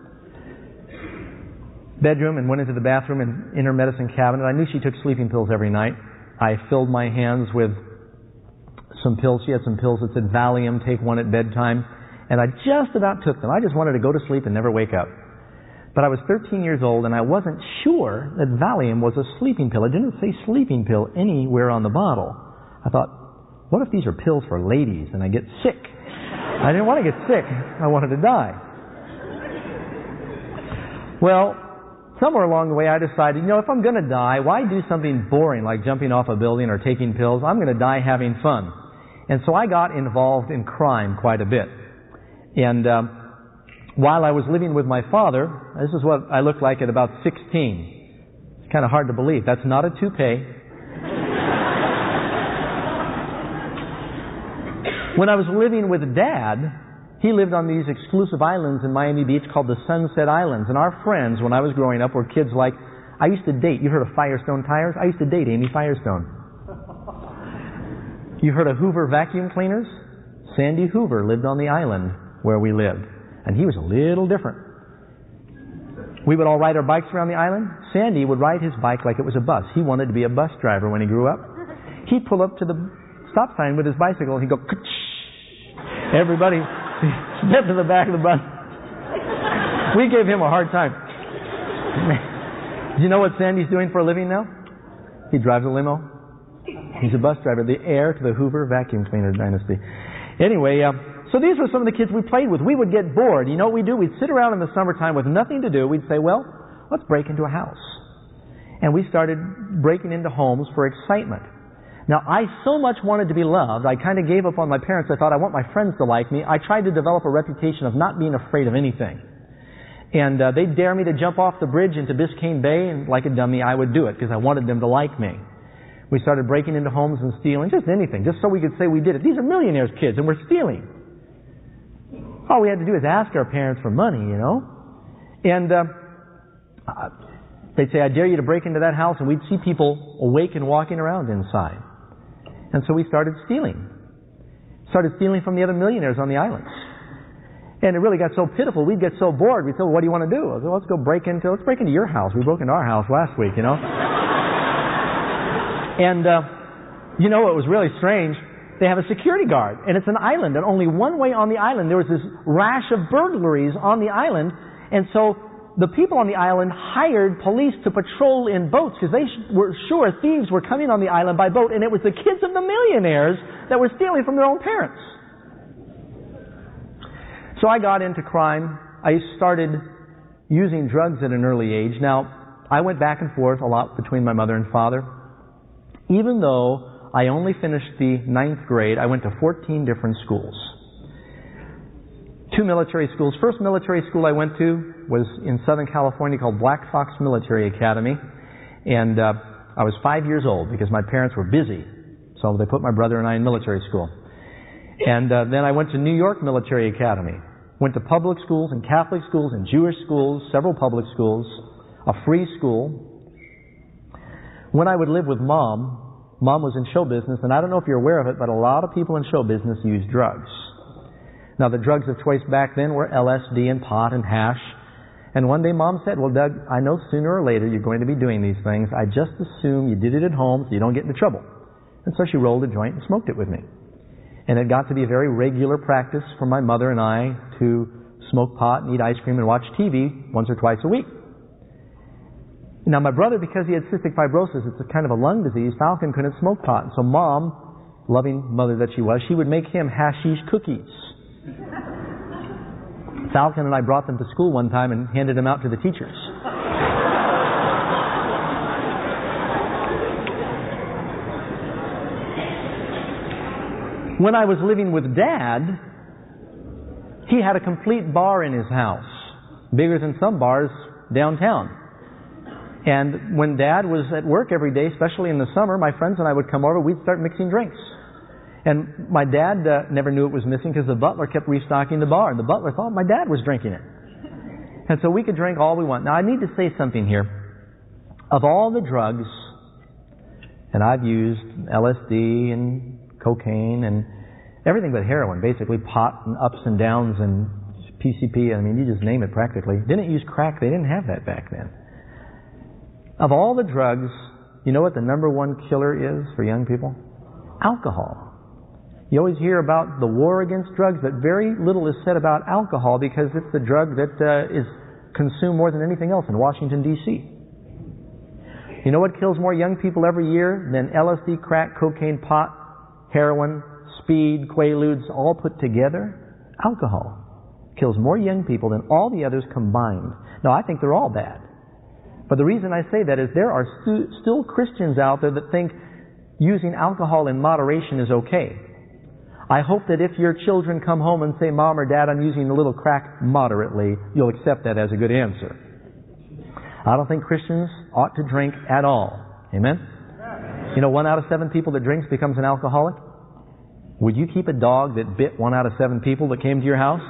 bedroom and went into the bathroom and in her medicine cabinet. I knew she took sleeping pills every night. I filled my hands with some pills. She had some pills that said Valium, take one at bedtime. And I just about took them. I just wanted to go to sleep and never wake up. But I was thirteen years old, and I wasn't sure that Valium was a sleeping pill. It didn't say sleeping pill anywhere on the bottle. I thought, what if these are pills for ladies and I get sick? I didn't want to get sick. I wanted to die. Well, somewhere along the way I decided, you know, if I'm going to die, why do something boring like jumping off a building or taking pills? I'm going to die having fun. And so I got involved in crime quite a bit. And um, while I was living with my father, this is what I looked like at about sixteen. It's kind of hard to believe. That's not a toupee. When I was living with Dad, he lived on these exclusive islands in Miami Beach called the Sunset Islands. And our friends, when I was growing up, were kids like, I used to date, you heard of Firestone Tires? I used to date Amy Firestone. You heard of Hoover Vacuum Cleaners? Sandy Hoover lived on the island where we lived. And he was a little different. We would all ride our bikes around the island. Sandy would ride his bike like it was a bus. He wanted to be a bus driver when he grew up. He'd pull up to the stop sign with his bicycle and he'd go, Kach! Everybody step to the back of the bus. We gave him a hard time. Do you know what Sandy's doing for a living now? He drives a limo. He's a bus driver, the heir to the Hoover Vacuum Cleaner dynasty. Anyway, uh, so these were some of the kids we played with. We would get bored. You know what we'd do? We'd sit around in the summertime with nothing to do. We'd say, well, let's break into a house. And we started breaking into homes for excitement. Now, I so much wanted to be loved, I kind of gave up on my parents. I thought, I want my friends to like me. I tried to develop a reputation of not being afraid of anything. And uh, they'd dare me to jump off the bridge into Biscayne Bay, and like a dummy, I would do it because I wanted them to like me. We started breaking into homes and stealing, just anything, just so we could say we did it. These are millionaires' kids, and we're stealing. All we had to do is ask our parents for money, you know. And uh, they'd say, I dare you to break into that house, and we'd see people awake and walking around inside. And so we started stealing. Started stealing from the other millionaires on the islands. And it really got so pitiful, we'd get so bored, we'd say, well, what do you want to do? I said, well, let's go break into, let's break into your house. We broke into our house last week, you know. And, uh, you know what was really strange? They have a security guard, and it's an island, and only one way on the island. There was this rash of burglaries on the island, and so the people on the island hired police to patrol in boats because they were sure thieves were coming on the island by boat, and it was the kids of the millionaires that were stealing from their own parents. So I got into crime. I started using drugs at an early age. Now, I went back and forth a lot between my mother and father. Even though I only finished the ninth grade, I went to fourteen different schools. Two military schools. First military school I went to was in Southern California called Black Fox Military Academy. And uh, I was five years old because my parents were busy. So they put my brother and I in military school. And uh, then I went to New York Military Academy. Went to public schools and Catholic schools and Jewish schools, several public schools, a free school. When I would live with Mom, Mom was in show business, and I don't know if you're aware of it, but a lot of people in show business use drugs. Now, the drugs of choice back then were L S D and pot and hash. And one day Mom said, well, Doug, I know sooner or later you're going to be doing these things. I just assume you did it at home so you don't get into trouble. And so she rolled a joint and smoked it with me. And it got to be a very regular practice for my mother and I to smoke pot and eat ice cream and watch T V once or twice a week. Now, my brother, because he had cystic fibrosis, it's a kind of a lung disease, Falcon couldn't smoke pot. And so Mom, loving mother that she was, she would make him hashish cookies. Falcon and I brought them to school one time and handed them out to the teachers. When I was living with Dad, he had a complete bar in his house, bigger than some bars downtown. And when Dad was at work every day, especially in the summer, my friends and I would come over, we'd start mixing drinks. And my dad uh, never knew it was missing because the butler kept restocking the bar. And the butler thought my dad was drinking it. And so we could drink all we want. Now, I need to say something here. Of all the drugs, and I've used L S D and cocaine and everything but heroin, basically pot and ups and downs and P C P, I mean, you just name it practically. Didn't use crack. They didn't have that back then. Of all the drugs, you know what the number one killer is for young people? Alcohol. You always hear about the war against drugs, but very little is said about alcohol because it's the drug that uh, is consumed more than anything else in Washington, D C You know what kills more young people every year than L S D, crack, cocaine, pot, heroin, speed, quaaludes, all put together? Alcohol kills more young people than all the others combined. Now, I think they're all bad. But the reason I say that is there are stu- still Christians out there that think using alcohol in moderation is okay. I hope that if your children come home and say, Mom or Dad, I'm using a little crack moderately, you'll accept that as a good answer. I don't think Christians ought to drink at all. Amen? You know, one out of seven people that drinks becomes an alcoholic. Would you keep a dog that bit one out of seven people that came to your house?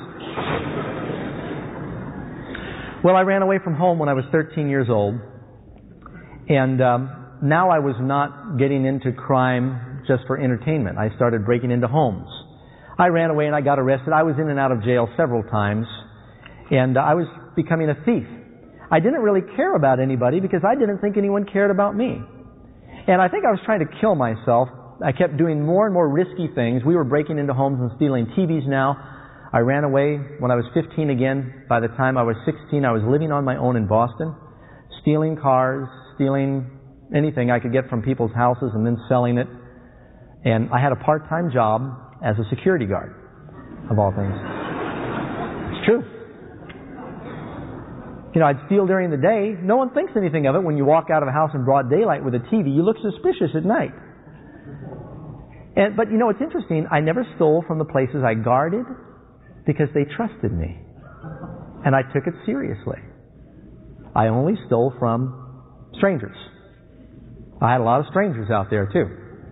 Well, I ran away from home when I was thirteen years old. And um, now I was not getting into crime just for entertainment. I started breaking into homes. I ran away and I got arrested. I was in and out of jail several times. And uh, I was becoming a thief. I didn't really care about anybody because I didn't think anyone cared about me. And I think I was trying to kill myself. I kept doing more and more risky things. We were breaking into homes and stealing T Vs now. I ran away when I was fifteen again. By the time I was sixteen, I was living on my own in Boston, stealing cars, stealing anything I could get from people's houses and then selling it. And I had a part-time job as a security guard, of all things. It's true. You know, I'd steal during the day. No one thinks anything of it when you walk out of a house in broad daylight with a T V. You look suspicious at night. And, but you know, it's interesting. I never stole from the places I guarded because they trusted me. And I took it seriously. I only stole from strangers. I had a lot of strangers out there, too.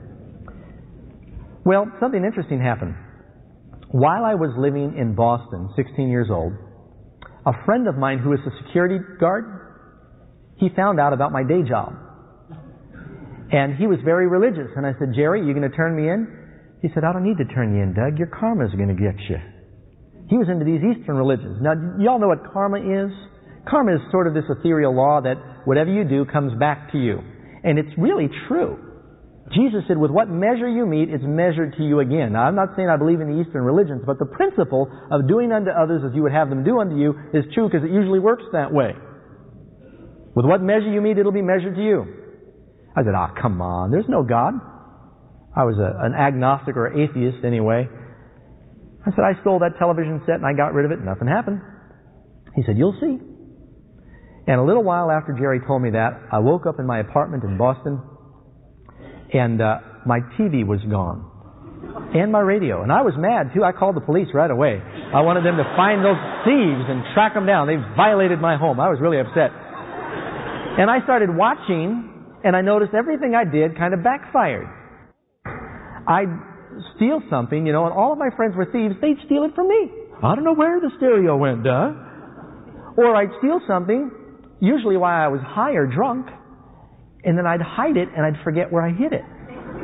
Well, something interesting happened. While I was living in Boston, sixteen years old, a friend of mine who was a security guard, he found out about my day job. And he was very religious. And I said, Jerry, you going to turn me in? He said, I don't need to turn you in, Doug. Your karma's going to get you. He was into these Eastern religions. Now, y'all know what karma is? Karma is sort of this ethereal law that whatever you do comes back to you. And it's really true. Jesus said, with what measure you meet, it's measured to you again. Now, I'm not saying I believe in the Eastern religions, but the principle of doing unto others as you would have them do unto you is true because it usually works that way. With what measure you meet, it'll be measured to you. I said, ah, oh, come on, there's no God. I was a, an agnostic or atheist anyway. I said, I stole that television set and I got rid of it. Nothing happened. He said, you'll see. And a little while after Jerry told me that, I woke up in my apartment in Boston and uh, my T V was gone. And my radio. And I was mad too. I called the police right away. I wanted them to find those thieves and track them down. They violated my home. I was really upset. And I started watching and I noticed everything I did kind of backfired. I'd steal something, you know, and all of my friends were thieves. They'd steal it from me. I don't know where the stereo went, duh. Or I'd steal something, usually while I was high or drunk, and then I'd hide it and I'd forget where I hid it.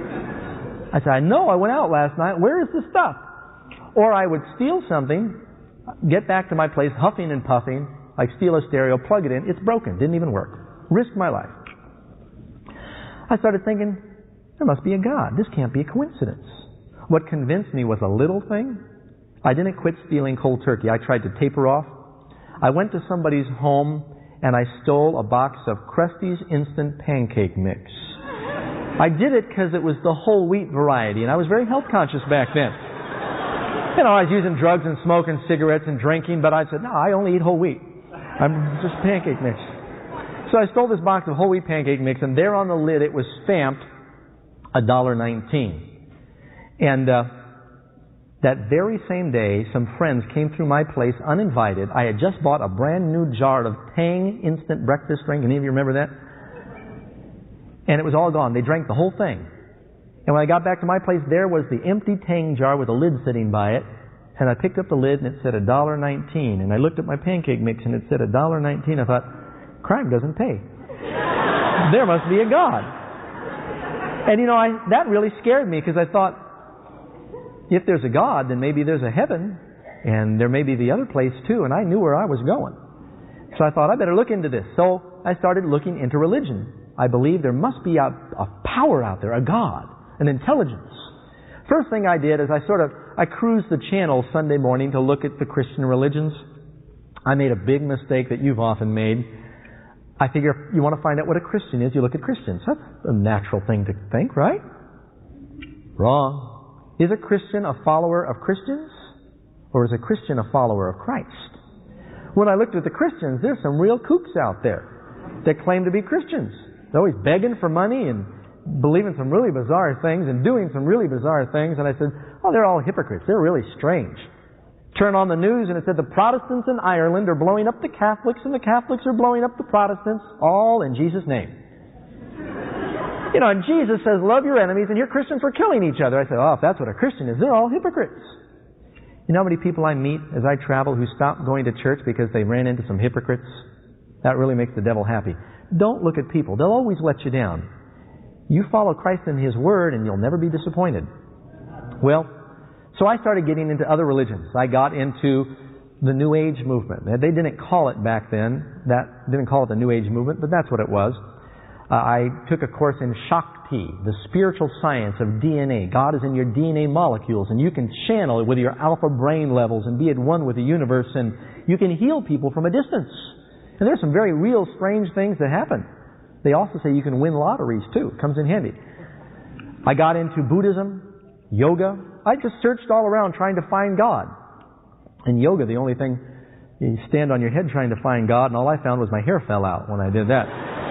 I said, I know, I went out last night. Where is the stuff? Or I would steal something, get back to my place huffing and puffing, like steal a stereo, plug it in. It's broken. Didn't even work. Risked my life. I started thinking, there must be a God. This can't be a coincidence. What convinced me was a little thing. I didn't quit stealing cold turkey. I tried to taper off. I went to somebody's home and I stole a box of Krusty's Instant Pancake Mix. I did it because it was the whole wheat variety, and I was very health conscious back then. You know, I was using drugs and smoking cigarettes and drinking, but I said, no, I only eat whole wheat. I'm just pancake mix. So I stole this box of whole wheat pancake mix, and there on the lid it was stamped one dollar nineteen. And uh, that very same day, some friends came through my place uninvited. I had just bought a brand new jar of Tang instant breakfast drink. Any of you remember that? And it was all gone. They drank the whole thing. And when I got back to my place, there was the empty Tang jar with a lid sitting by it. And I picked up the lid and it said one dollar nineteen. And I looked at my pancake mix and it said one dollar nineteen. I thought, crime doesn't pay. There must be a God. And you know, I, that really scared me because I thought, if there's a God, then maybe there's a heaven. And there may be the other place too. And I knew where I was going. So I thought, I better look into this. So I started looking into religion. I believe there must be a, a power out there, a God, an intelligence. First thing I did is I sort of, I cruised the channel Sunday morning to look at the Christian religions. I made a big mistake that you've often made. I figure you want to find out what a Christian is, you look at Christians. That's a natural thing to think, right? Wrong. Is a Christian a follower of Christians? Or is a Christian a follower of Christ? When I looked at the Christians, there's some real kooks out there that claim to be Christians. They're always begging for money and believing some really bizarre things and doing some really bizarre things. And I said, oh, they're all hypocrites. They're really strange. Turn on the news and it said the Protestants in Ireland are blowing up the Catholics and the Catholics are blowing up the Protestants, all in Jesus' name. You know, and Jesus says, love your enemies, and your Christians were killing each other. I said, oh, if that's what a Christian is, they're all hypocrites. You know how many people I meet as I travel who stop going to church because they ran into some hypocrites? That really makes the devil happy. Don't look at people. They'll always let you down. You follow Christ and His Word and you'll never be disappointed. Well, so I started getting into other religions. I got into the New Age movement. They didn't call it back then. That didn't call it the New Age movement, but that's what it was. Uh, I took a course in Shakti, the spiritual science of D N A. God is in your D N A molecules, and you can channel it with your alpha brain levels and be at one with the universe, and you can heal people from a distance. And there's some very real strange things that happen. They also say you can win lotteries too. It comes in handy. I got into Buddhism, yoga. I just searched all around trying to find God. In yoga, the only thing, you stand on your head trying to find God, and all I found was my hair fell out when I did that.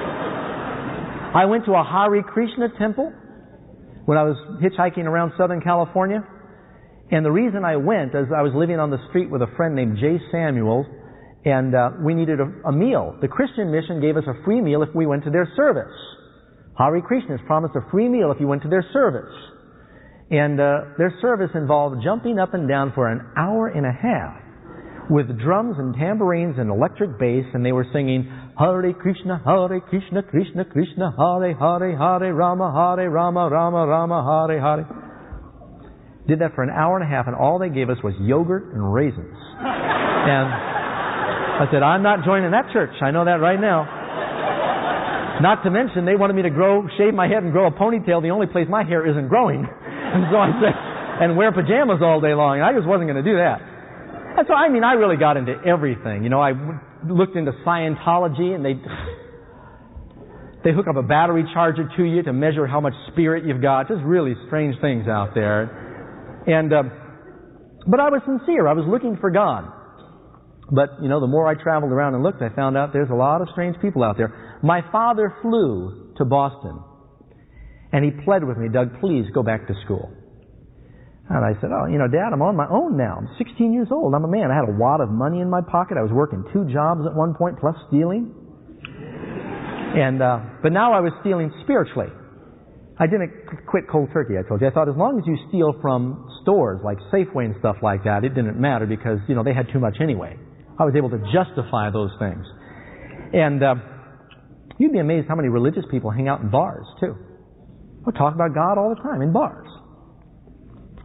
I went to a Hare Krishna temple when I was hitchhiking around Southern California. And the reason I went is I was living on the street with a friend named Jay Samuels, and uh, we needed a, a meal. The Christian mission gave us a free meal if we went to their service. Hare Krishna has promised a free meal if you went to their service. And uh, their service involved jumping up and down for an hour and a half with drums and tambourines and electric bass, and they were singing Hare Krishna, Hare Krishna, Krishna Krishna, Hare Hare, Hare Rama, Hare Rama, Rama Rama, Hare Hare. Did that for an hour and a half, and all they gave us was yogurt and raisins. And I said, I'm not joining that church. I know that right now. Not to mention, they wanted me to grow, shave my head and grow a ponytail, the only place my hair isn't growing. And so I said, and wear pajamas all day long. And I just wasn't going to do that. And so, I mean, I really got into everything. You know, I looked into Scientology, and they they hook up a battery charger to you to measure how much spirit you've got. Just really strange things out there. And uh, but I was sincere. I was looking for God. But, you know, the more I traveled around and looked, I found out there's a lot of strange people out there. My father flew to Boston, and he pled with me, Doug, please go back to school. And I said, oh, you know, Dad, I'm on my own now. I'm sixteen years old. I'm a man. I had a wad of money in my pocket. I was working two jobs at one point, plus stealing. And uh, but now I was stealing spiritually. I didn't quit cold turkey, I told you. I thought as long as you steal from stores like Safeway and stuff like that, it didn't matter because, you know, they had too much anyway. I was able to justify those things. And uh, you'd be amazed how many religious people hang out in bars, too. We'll talk about God all the time in bars.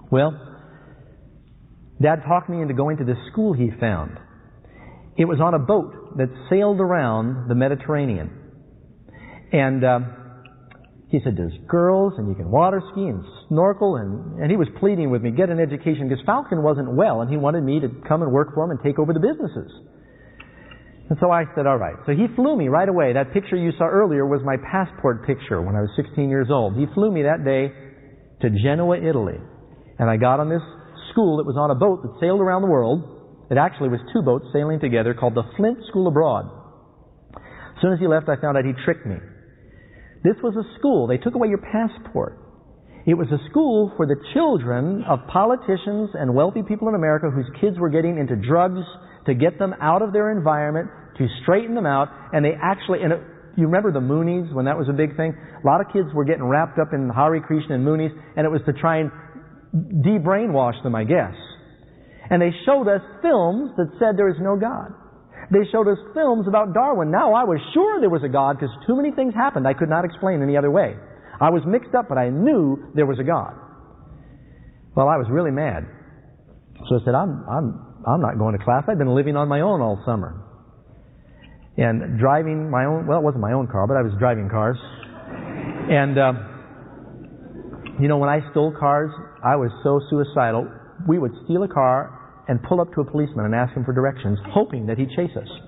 Well, Dad talked me into going to this school he found. It was on a boat that sailed around the Mediterranean. And uh, he said, there's girls, and you can water ski and snorkel. And, and he was pleading with me, get an education, because Falcon wasn't well, and he wanted me to come and work for him and take over the businesses. And so I said, all right. So he flew me right away. That picture you saw earlier was my passport picture when I was sixteen years old. He flew me that day to Genoa, Italy. And I got on this school that was on a boat that sailed around the world. It actually was two boats sailing together called the Flint School Abroad. As soon as he left, I found out he tricked me. This was a school. They took away your passport. It was a school for the children of politicians and wealthy people in America whose kids were getting into drugs to get them out of their environment, to straighten them out. And they actually, and it, you remember the Moonies when that was a big thing? A lot of kids were getting wrapped up in Hare Krishna and Moonies, and it was to try and de-brainwash them, I guess. And they showed us films that said there is no God. They showed us films about Darwin. Now I was sure there was a God because too many things happened I could not explain any other way. I was mixed up, but I knew there was a God. Well, I was really mad. So I said, I'm, I'm, I'm not going to class. I've been living on my own all summer. And driving my own, well, it wasn't my own car, but I was driving cars. And, uh, you know, when I stole cars, I was so suicidal. We would steal a car and pull up to a policeman and ask him for directions, hoping that he'd chase us.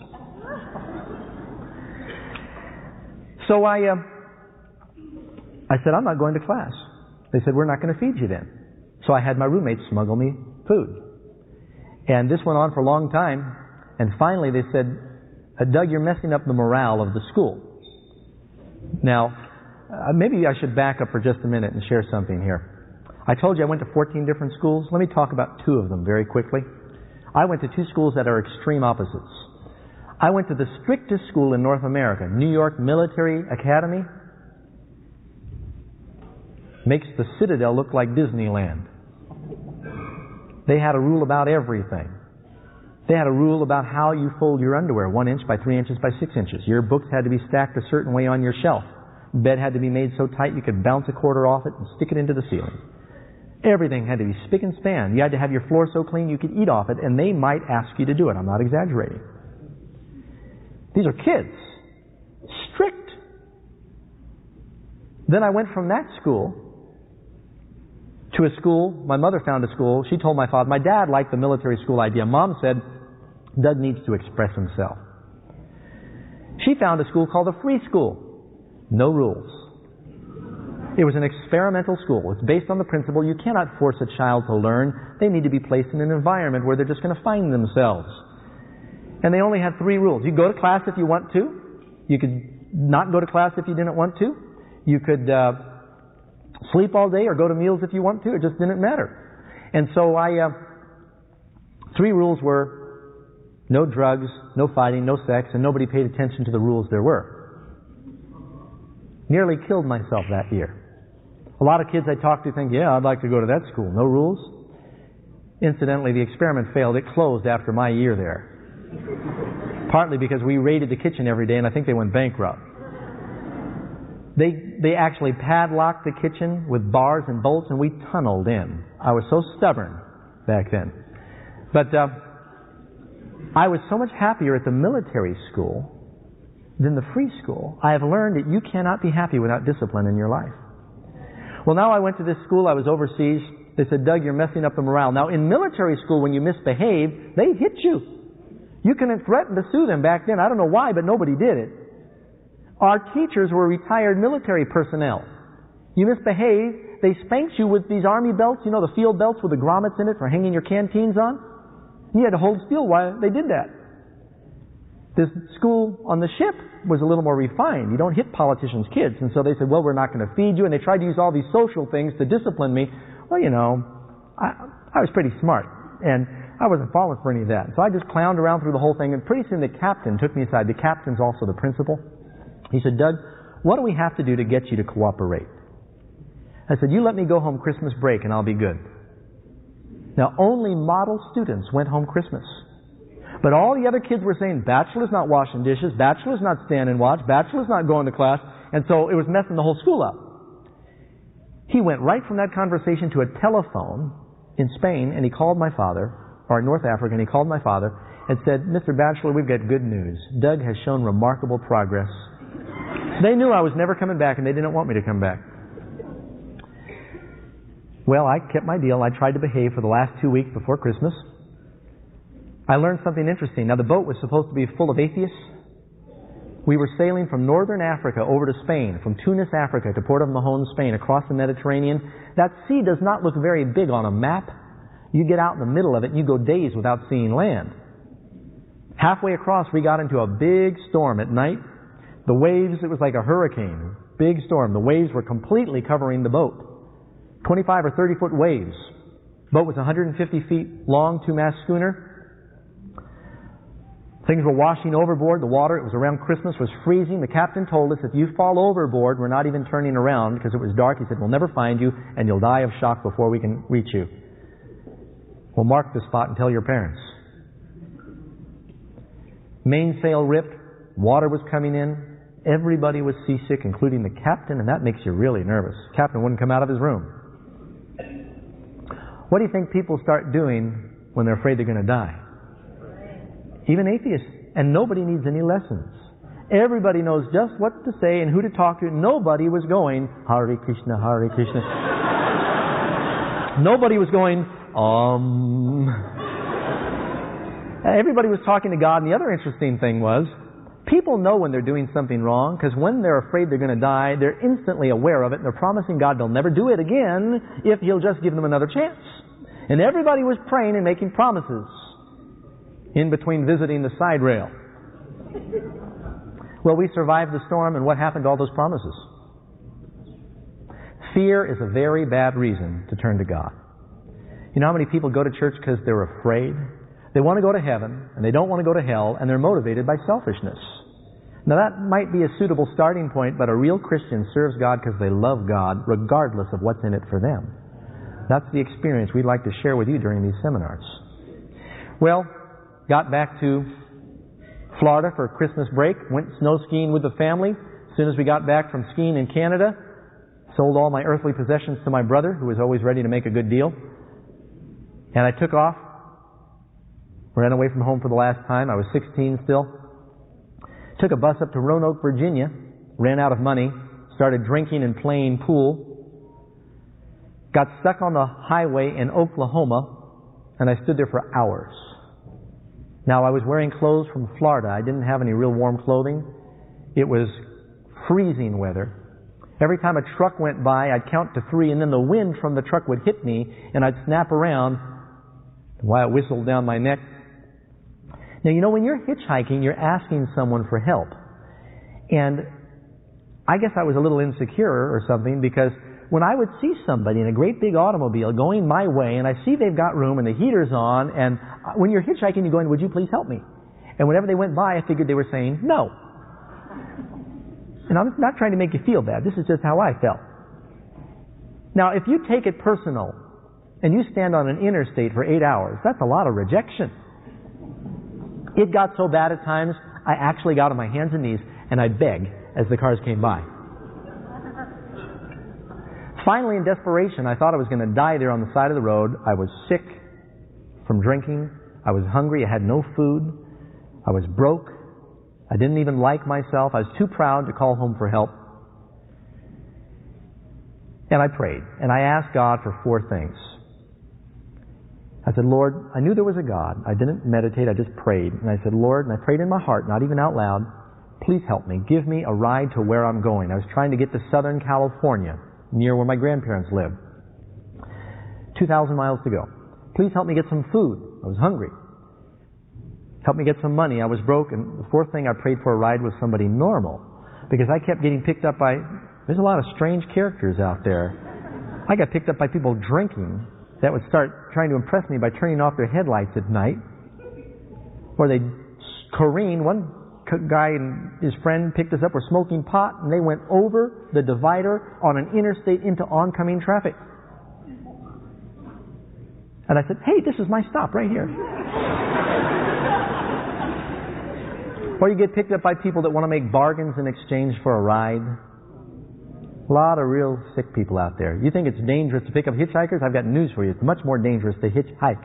So I, uh, I said, I'm not going to class. They said, we're not going to feed you then. So I had my roommates smuggle me food. And this went on for a long time. And finally they said, uh, Doug, you're messing up the morale of the school. Now, uh, maybe I should back up for just a minute and share something here. I told you I went to fourteen different schools. Let me talk about two of them very quickly. I went to two schools that are extreme opposites. I went to the strictest school in North America, New York Military Academy. Makes the Citadel look like Disneyland. They had a rule about everything. They had a rule about how you fold your underwear, one inch by three inches by six inches. Your books had to be stacked a certain way on your shelf. Bed had to be made so tight you could bounce a quarter off it and stick it into the ceiling. Everything had to be spick and span. You had to have your floor so clean you could eat off it, and they might ask you to do it. I'm not exaggerating. These are kids. Strict. Then I went from that school to a school. My mother found a school. She told my father. My dad liked the military school idea. Mom said, Doug needs to express himself. She found a school called a free school. No rules. It was an experimental school. It's based on the principle you cannot force a child to learn. They need to be placed in an environment where they're just going to find themselves. And they only had three rules. You go to class if you want to. You could not go to class if you didn't want to. You could uh, sleep all day or go to meals if you want to. It just didn't matter. And so I, uh, three rules were no drugs, no fighting, no sex, and nobody paid attention to the rules there were. Nearly killed myself that year. A lot of kids I talk to think, yeah, I'd like to go to that school. No rules. Incidentally, the experiment failed. It closed after my year there. Partly because we raided the kitchen every day and I think they went bankrupt. They, they actually padlocked the kitchen with bars and bolts and we tunneled in. I was so stubborn back then. But uh, I was so much happier at the military school than the free school. I have learned that you cannot be happy without discipline in your life. Well, now I went to this school. I was overseas. They said, Doug, you're messing up the morale. Now, in military school, when you misbehave, they hit you. You can threaten to sue them back then. I don't know why, but nobody did it. Our teachers were retired military personnel. You misbehave, they spanked you with these army belts, you know, the field belts with the grommets in it for hanging your canteens on. You had to hold still while they did that. This school on the ship was a little more refined. You don't hit politicians' kids. And so they said, well, we're not going to feed you. And they tried to use all these social things to discipline me. Well, you know, I, I was pretty smart. And I wasn't falling for any of that. So I just clowned around through the whole thing. And pretty soon the captain took me aside. The captain's also the principal. He said, Doug, what do we have to do to get you to cooperate? I said, you let me go home Christmas break and I'll be good. Now, only model students went home Christmas. But all the other kids were saying, Bachelor's not washing dishes, Bachelor's not standing watch, Bachelor's not going to class. And so it was messing the whole school up. He went right from that conversation to a telephone in Spain, and he called my father, or in North Africa, and he called my father and said, Mister Batchelor, we've got good news. Doug has shown remarkable progress. They knew I was never coming back, and they didn't want me to come back. Well, I kept my deal. I tried to behave for the last two weeks before Christmas. I learned something interesting. Now, the boat was supposed to be full of atheists. We were sailing from northern Africa over to Spain, from Tunis, Africa, to Port of Mahon, Spain, across the Mediterranean. That sea does not look very big on a map. You get out in the middle of it, and you go days without seeing land. Halfway across, we got into a big storm at night. The waves, it was like a hurricane. Big storm. The waves were completely covering the boat. twenty-five or thirty foot waves. Boat was one hundred fifty feet long, two-mast schooner. Things were washing overboard. The water, it was around Christmas, was freezing. The captain told us, if you fall overboard, we're not even turning around because it was dark. He said, we'll never find you and you'll die of shock before we can reach you. We'll mark the spot and tell your parents. Mainsail ripped. Water was coming in. Everybody was seasick, including the captain, and that makes you really nervous. The captain wouldn't come out of his room. What do you think people start doing when they're afraid they're going to die? Even atheists. And nobody needs any lessons. Everybody knows just what to say and who to talk to. Nobody was going, Hare Krishna, Hare Krishna. Nobody was going, um. Everybody was talking to God. And the other interesting thing was, people know when they're doing something wrong, because when they're afraid they're going to die, they're instantly aware of it, and they're promising God they'll never do it again if He'll just give them another chance. And everybody was praying and making promises in between visiting the side rail. Well, we survived the storm, and what happened to all those promises? Fear is a very bad reason to turn to God. You know how many people go to church because they're afraid? They want to go to heaven, and they don't want to go to hell, and they're motivated by selfishness. Now that might be a suitable starting point, but a real Christian serves God because they love God, regardless of what's in it for them. That's the experience we'd like to share with you during these seminars. Well, got back to Florida for Christmas break, went snow skiing with the family. As soon as we got back from skiing in Canada, sold all my earthly possessions to my brother, who was always ready to make a good deal. And I took off, ran away from home for the last time. I was sixteen still. Took a bus up to Roanoke, Virginia, ran out of money, started drinking and playing pool. Got stuck on the highway in Oklahoma, and I stood there for hours. Now, I was wearing clothes from Florida. I didn't have any real warm clothing. It was freezing weather. Every time a truck went by, I'd count to three, and then the wind from the truck would hit me, and I'd snap around while it whistled down my neck. Now, you know, when you're hitchhiking, you're asking someone for help. And I guess I was a little insecure or something, because when I would see somebody in a great big automobile going my way, and I see they've got room and the heater's on, and when you're hitchhiking, you're going, would you please help me? And whenever they went by, I figured they were saying no. And I'm not trying to make you feel bad. This is just how I felt. Now, if you take it personal, and you stand on an interstate for eight hours, that's a lot of rejection. It got so bad at times, I actually got on my hands and knees, and I'd beg as the cars came by. Finally, in desperation, I thought I was going to die there on the side of the road. I was sick from drinking. I was hungry. I had no food. I was broke. I didn't even like myself. I was too proud to call home for help. And I prayed. And I asked God for four things. I said, Lord, I knew there was a God. I didn't meditate. I just prayed. And I said, Lord, and I prayed in my heart, not even out loud, please help me. Give me a ride to where I'm going. I was trying to get to Southern California, near where my grandparents lived. two thousand miles to go. Please help me get some food. I was hungry. Help me get some money. I was broke. And the fourth thing, I prayed for a ride with somebody normal. Because I kept getting picked up by, there's a lot of strange characters out there. I got picked up by people drinking that would start trying to impress me by turning off their headlights at night. Or they'd careen. One guy and his friend picked us up, were smoking pot, and they went over the divider on an interstate into oncoming traffic. And I said, hey, this is my stop right here. Or you get picked up by people that want to make bargains in exchange for a ride. A lot of real sick people out there. You think it's dangerous to pick up hitchhikers? I've got news for you. It's much more dangerous to hitchhike.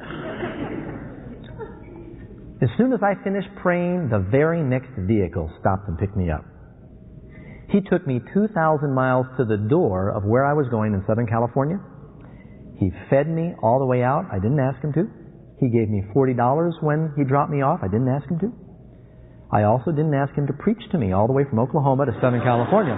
As soon as I finished praying, the very next vehicle stopped and picked me up. He took me two thousand miles to the door of where I was going in Southern California. He fed me all the way out. I didn't ask him to. He gave me forty dollars when he dropped me off. I didn't ask him to. I also didn't ask him to preach to me all the way from Oklahoma to Southern California.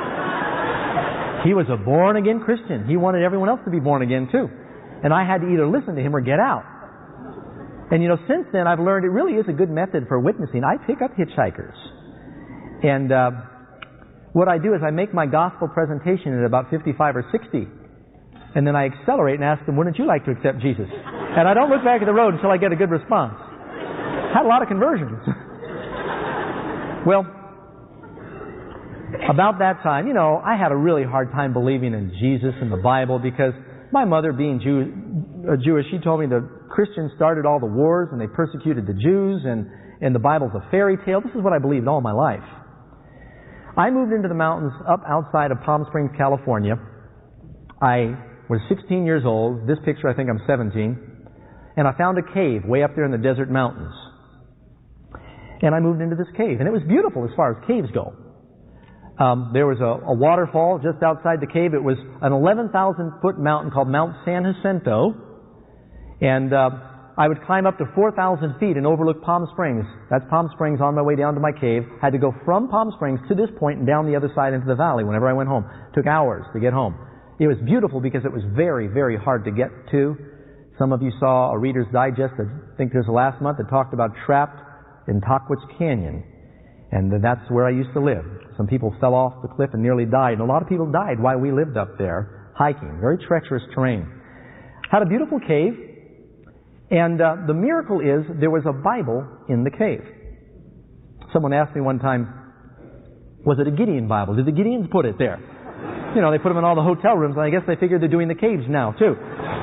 He was a born-again Christian. He wanted everyone else to be born again too. And I had to either listen to him or get out. And you know, since then I've learned it really is a good method for witnessing. I pick up hitchhikers. And uh, what I do is I make my gospel presentation at about fifty-five or sixty. And then I accelerate and ask them, wouldn't you like to accept Jesus? And I don't look back at the road until I get a good response. Had a lot of conversions. Well, about that time, you know, I had a really hard time believing in Jesus and the Bible because my mother, being Jew, uh, Jewish, she told me the Christians started all the wars and they persecuted the Jews and, and the Bible's a fairy tale. This is what I believed all my life. I moved into the mountains up outside of Palm Springs, California. I was sixteen years old. This picture, I think I'm seventeen. And I found a cave way up there in the desert mountains. And I moved into this cave. And it was beautiful as far as caves go. Um, there was a, a waterfall just outside the cave. It was an eleven thousand foot mountain called Mount San Jacinto. And uh, I would climb up to four thousand feet and overlook Palm Springs. That's Palm Springs on my way down to my cave. I had to go from Palm Springs to this point and down the other side into the valley whenever I went home. It took hours to get home. It was beautiful because it was very, very hard to get to. Some of you saw a Reader's Digest, I think there's last month, that talked about trapped in Tockwitz Canyon. And that's where I used to live. Some people fell off the cliff and nearly died. And a lot of people died while we lived up there, hiking. Very treacherous terrain. Had a beautiful cave. And uh, the miracle is there was a Bible in the cave. Someone asked me one time, was it a Gideon Bible? Did the Gideons put it there? You know, they put them in all the hotel rooms, and I guess they figured they're doing the caves now, too.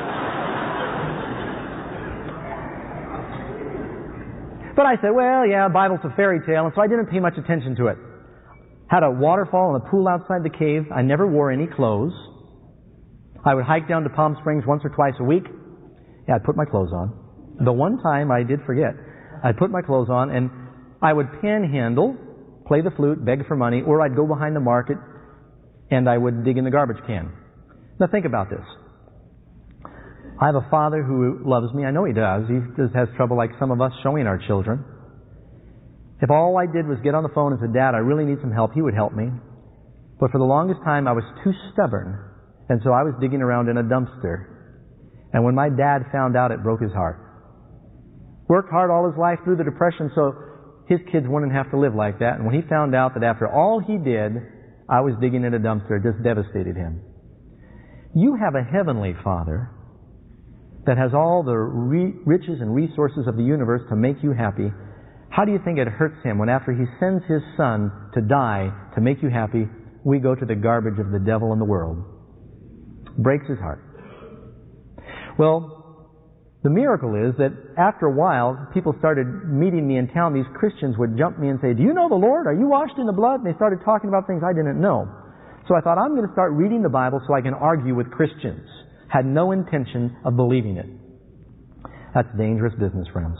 But I said, well, yeah, Bible's a fairy tale, and so I didn't pay much attention to it. Had a waterfall and a pool outside the cave. I never wore any clothes. I would hike down to Palm Springs once or twice a week. Yeah, I'd put my clothes on. The one time I did forget. I'd put my clothes on, and I would panhandle, play the flute, beg for money, or I'd go behind the market, and I would dig in the garbage can. Now think about this. I have a father who loves me. I know he does. He just has trouble like some of us showing our children. If all I did was get on the phone and said, Dad, I really need some help, he would help me. But for the longest time, I was too stubborn. And so I was digging around in a dumpster. And when my dad found out, it broke his heart. Worked hard all his life through the Depression so his kids wouldn't have to live like that. And when he found out that after all he did, I was digging in a dumpster, it just devastated him. You have a heavenly Father that has all the re- riches and resources of the universe to make you happy. How do you think it hurts him when after he sends his Son to die to make you happy, we go to the garbage of the devil and the world? Breaks his heart. Well, the miracle is that after a while, people started meeting me in town. These Christians would jump me and say, do you know the Lord? Are you washed in the blood? And they started talking about things I didn't know. So I thought, I'm going to start reading the Bible so I can argue with Christians. Had no intention of believing it. That's dangerous business, friends.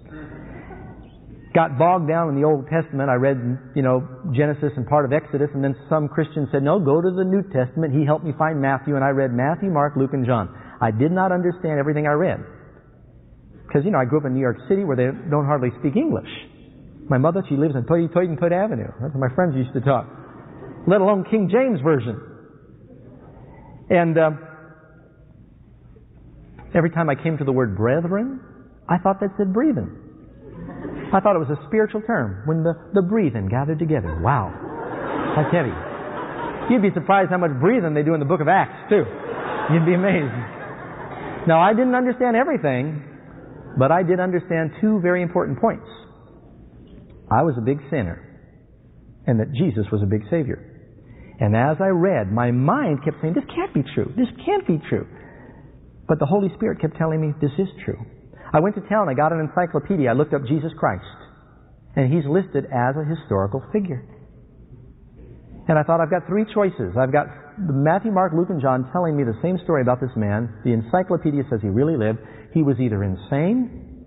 Got bogged down in the Old Testament. I read, you know, Genesis and part of Exodus, and then some Christians said, no, go to the New Testament. He helped me find Matthew, and I read Matthew, Mark, Luke, and John. I did not understand everything I read. Because, you know, I grew up in New York City where they don't hardly speak English. My mother, she lives on Toy Toy and Toy Avenue. That's where my friends used to talk. Let alone King James Version. And uh, every time I came to the word brethren, I thought that said breathing. I thought it was a spiritual term. When the, the breathing gathered together. Wow. That's heavy. You'd be surprised how much breathing they do in the book of Acts, too. You'd be amazed. Now, I didn't understand everything, but I did understand two very important points. I was a big sinner, and that Jesus was a big Savior. And as I read, my mind kept saying, this can't be true. This can't be true. But the Holy Spirit kept telling me, this is true. I went to town, I got an encyclopedia, I looked up Jesus Christ. And He's listed as a historical figure. And I thought, I've got three choices. I've got Matthew, Mark, Luke, and John telling me the same story about this man. The encyclopedia says he really lived. He was either insane,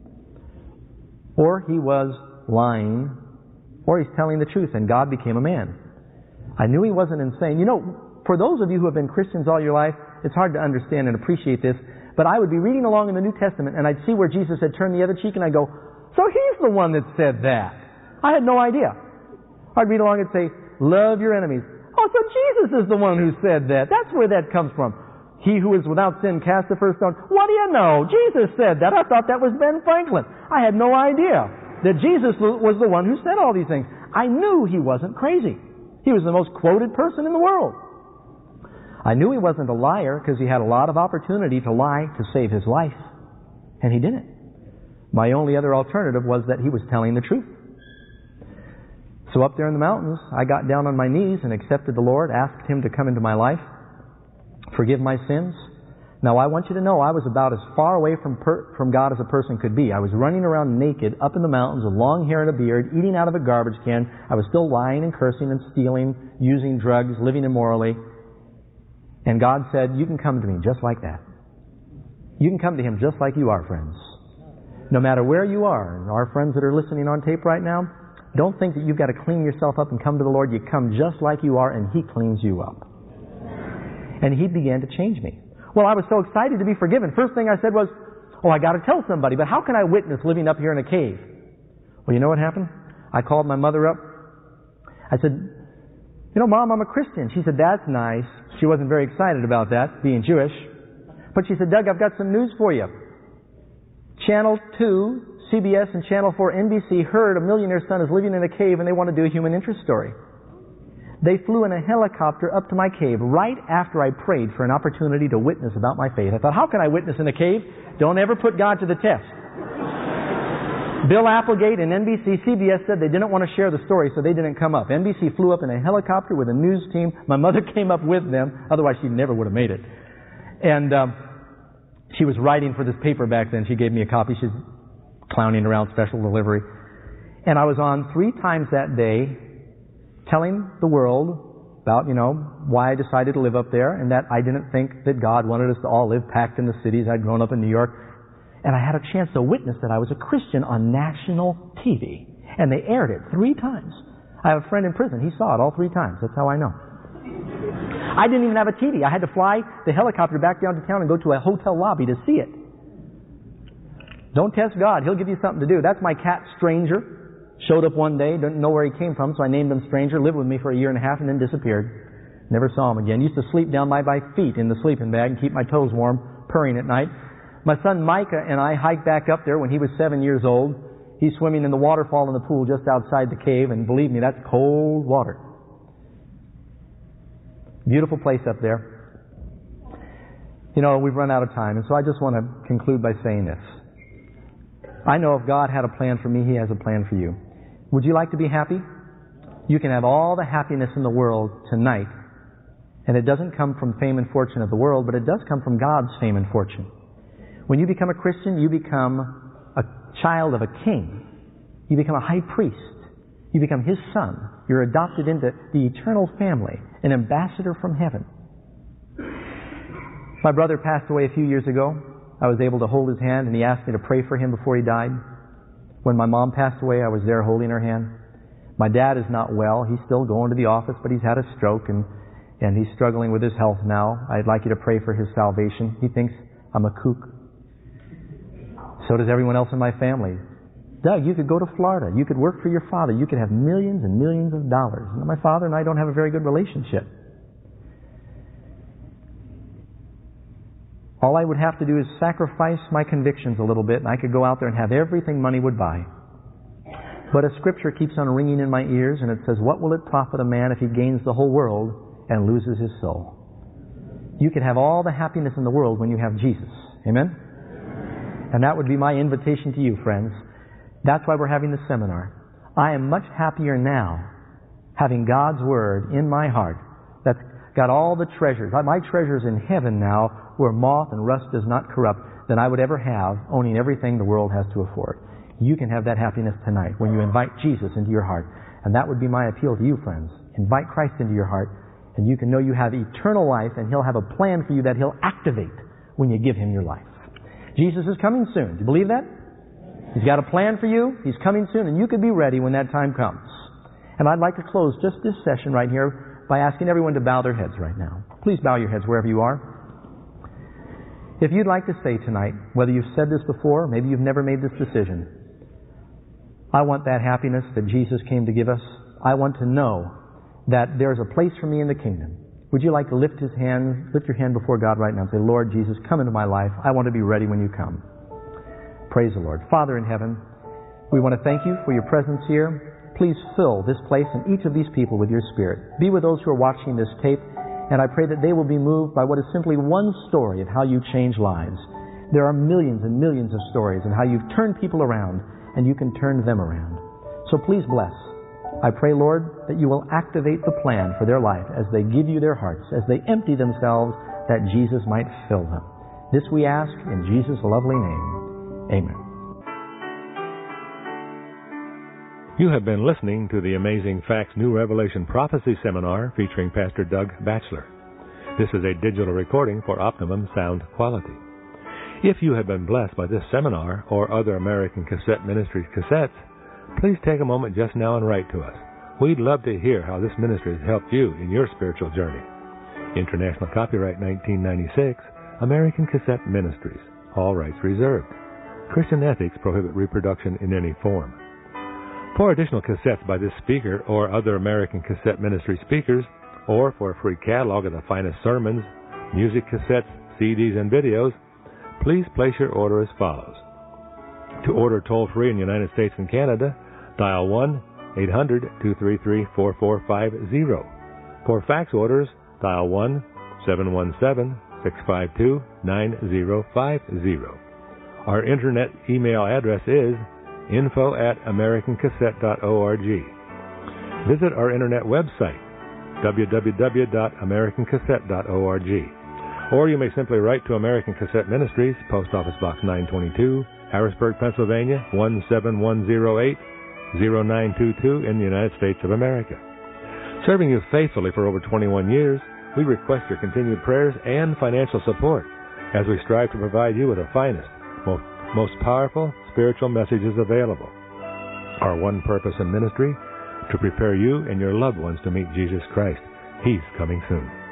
or he was lying, or he's telling the truth, and God became a man. I knew he wasn't insane. You know, for those of you who have been Christians all your life, it's hard to understand and appreciate this, but I would be reading along in the New Testament, and I'd see where Jesus had turned the other cheek, and I'd go, so he's the one that said that. I had no idea. I'd read along and say, love your enemies. Oh, so Jesus is the one who said that. That's where that comes from. He who is without sin cast the first stone. What do you know? Jesus said that. I thought that was Ben Franklin. I had no idea that Jesus was the one who said all these things. I knew he wasn't crazy. He was the most quoted person in the world. I knew he wasn't a liar because he had a lot of opportunity to lie to save his life. And he didn't. My only other alternative was that he was telling the truth. So up there in the mountains, I got down on my knees and accepted the Lord, asked Him to come into my life, forgive my sins. Now I want you to know I was about as far away from per- from God as a person could be. I was running around naked up in the mountains with long hair and a beard, eating out of a garbage can. I was still lying and cursing and stealing, using drugs, living immorally. And God said, you can come to me just like that. You can come to Him just like you are, friends. No matter where you are, and our friends that are listening on tape right now, don't think that you've got to clean yourself up and come to the Lord. You come just like you are, and He cleans you up. And He began to change me. Well, I was so excited to be forgiven. First thing I said was, oh, I got to tell somebody, but how can I witness living up here in a cave? Well, you know what happened? I called my mother up. I said, you know, Mom, I'm a Christian. She said, that's nice. She wasn't very excited about that, being Jewish. But she said, Doug, I've got some news for you. Channel two, C B S, and Channel four, N B C heard a millionaire's son is living in a cave and they want to do a human interest story. They flew in a helicopter up to my cave right after I prayed for an opportunity to witness about my faith. I thought, how can I witness in a cave? Don't ever put God to the test. Bill Applegate and N B C, C B S said they didn't want to share the story, so they didn't come up. N B C flew up in a helicopter with a news team. My mother came up with them. Otherwise, she never would have made it. And um, she was writing for this paper back then. She gave me a copy. She's clowning around, special delivery. And I was on three times that day telling the world about, you know, why I decided to live up there and that I didn't think that God wanted us to all live packed in the cities. I'd grown up in New York. And I had a chance to witness that I was a Christian on national T V. And they aired it three times. I have a friend in prison. He saw it all three times. That's how I know. I didn't even have a T V. I had to fly the helicopter back down to town and go to a hotel lobby to see it. Don't test God. He'll give you something to do. That's my cat, Stranger. Showed up one day. Didn't know where he came from, so I named him Stranger. Lived with me for a year and a half and then disappeared. Never saw him again. Used to sleep down by my feet in the sleeping bag and keep my toes warm, purring at night. My son Micah and I hiked back up there when he was seven years old. He's swimming in the waterfall in the pool just outside the cave, and believe me, that's cold water. Beautiful place up there. You know, we've run out of time, and so I just want to conclude by saying this. I know if God had a plan for me, He has a plan for you. Would you like to be happy? You can have all the happiness in the world tonight, and it doesn't come from fame and fortune of the world, but it does come from God's fame and fortune. When you become a Christian, you become a child of a king. You become a high priest. You become His son. You're adopted into the eternal family, an ambassador from heaven. My brother passed away a few years ago. I was able to hold his hand, and he asked me to pray for him before he died. When my mom passed away, I was there holding her hand. My dad is not well. He's still going to the office, but he's had a stroke, and, and he's struggling with his health now. I'd like you to pray for his salvation. He thinks I'm a kook. So does everyone else in my family. Doug, you could go to Florida. You could work for your father. You could have millions and millions of dollars. And my father and I don't have a very good relationship. All I would have to do is sacrifice my convictions a little bit, and I could go out there and have everything money would buy. But a scripture keeps on ringing in my ears, and it says, what will it profit a man if he gains the whole world and loses his soul? You can have all the happiness in the world when you have Jesus. Amen? And that would be my invitation to you, friends. That's why we're having this seminar. I am much happier now having God's Word in my heart that's got all the treasures. My treasures in heaven now, where moth and rust does not corrupt, than I would ever have owning everything the world has to afford. You can have that happiness tonight when you invite Jesus into your heart. And that would be my appeal to you, friends. Invite Christ into your heart, and you can know you have eternal life, and He'll have a plan for you that He'll activate when you give Him your life. Jesus is coming soon. Do you believe that? He's got a plan for you. He's coming soon, and you can be ready when that time comes. And I'd like to close just this session right here by asking everyone to bow their heads right now. Please bow your heads wherever you are. If you'd like to say tonight, whether you've said this before, maybe you've never made this decision, I want that happiness that Jesus came to give us. I want to know that there's a place for me in the kingdom. Would you like to lift his hand, lift your hand before God right now and say, Lord Jesus, come into my life. I want to be ready when you come. Praise the Lord. Father in heaven, we want to thank you for your presence here. Please fill this place and each of these people with your Spirit. Be with those who are watching this tape, and I pray that they will be moved by what is simply one story of how you change lives. There are millions and millions of stories and how you've turned people around, and you can turn them around. So please bless. I pray, Lord, that you will activate the plan for their life as they give you their hearts, as they empty themselves, that Jesus might fill them. This we ask in Jesus' lovely name. Amen. You have been listening to the Amazing Facts New Revelation Prophecy Seminar featuring Pastor Doug Batchelor. This is a digital recording for optimum sound quality. If you have been blessed by this seminar or other American Cassette Ministries cassettes, please take a moment just now and write to us. We'd love to hear how this ministry has helped you in your spiritual journey. International copyright nineteen ninety-six, American Cassette Ministries. All rights reserved. Christian ethics prohibit reproduction in any form. For additional cassettes by this speaker or other American Cassette Ministry speakers, or for a free catalog of the finest sermons, music cassettes, C Ds, and videos, please place your order as follows. To order toll-free in the United States and Canada, dial one eight hundred two three three four four five zero. For fax orders, dial one seven one seven six five two nine zero five zero. Our internet email address is info at american cassette dot org. Visit our internet website, w w w dot american cassette dot org. Or you may simply write to American Cassette Ministries, Post Office Box nine twenty-two, Harrisburg, Pennsylvania, one seven one zero eight, zero nine two two in the United States of America. Serving you faithfully for over twenty-one years, we request your continued prayers and financial support as we strive to provide you with the finest, most, most powerful spiritual messages available. Our one purpose in ministry, to prepare you and your loved ones to meet Jesus Christ. He's coming soon.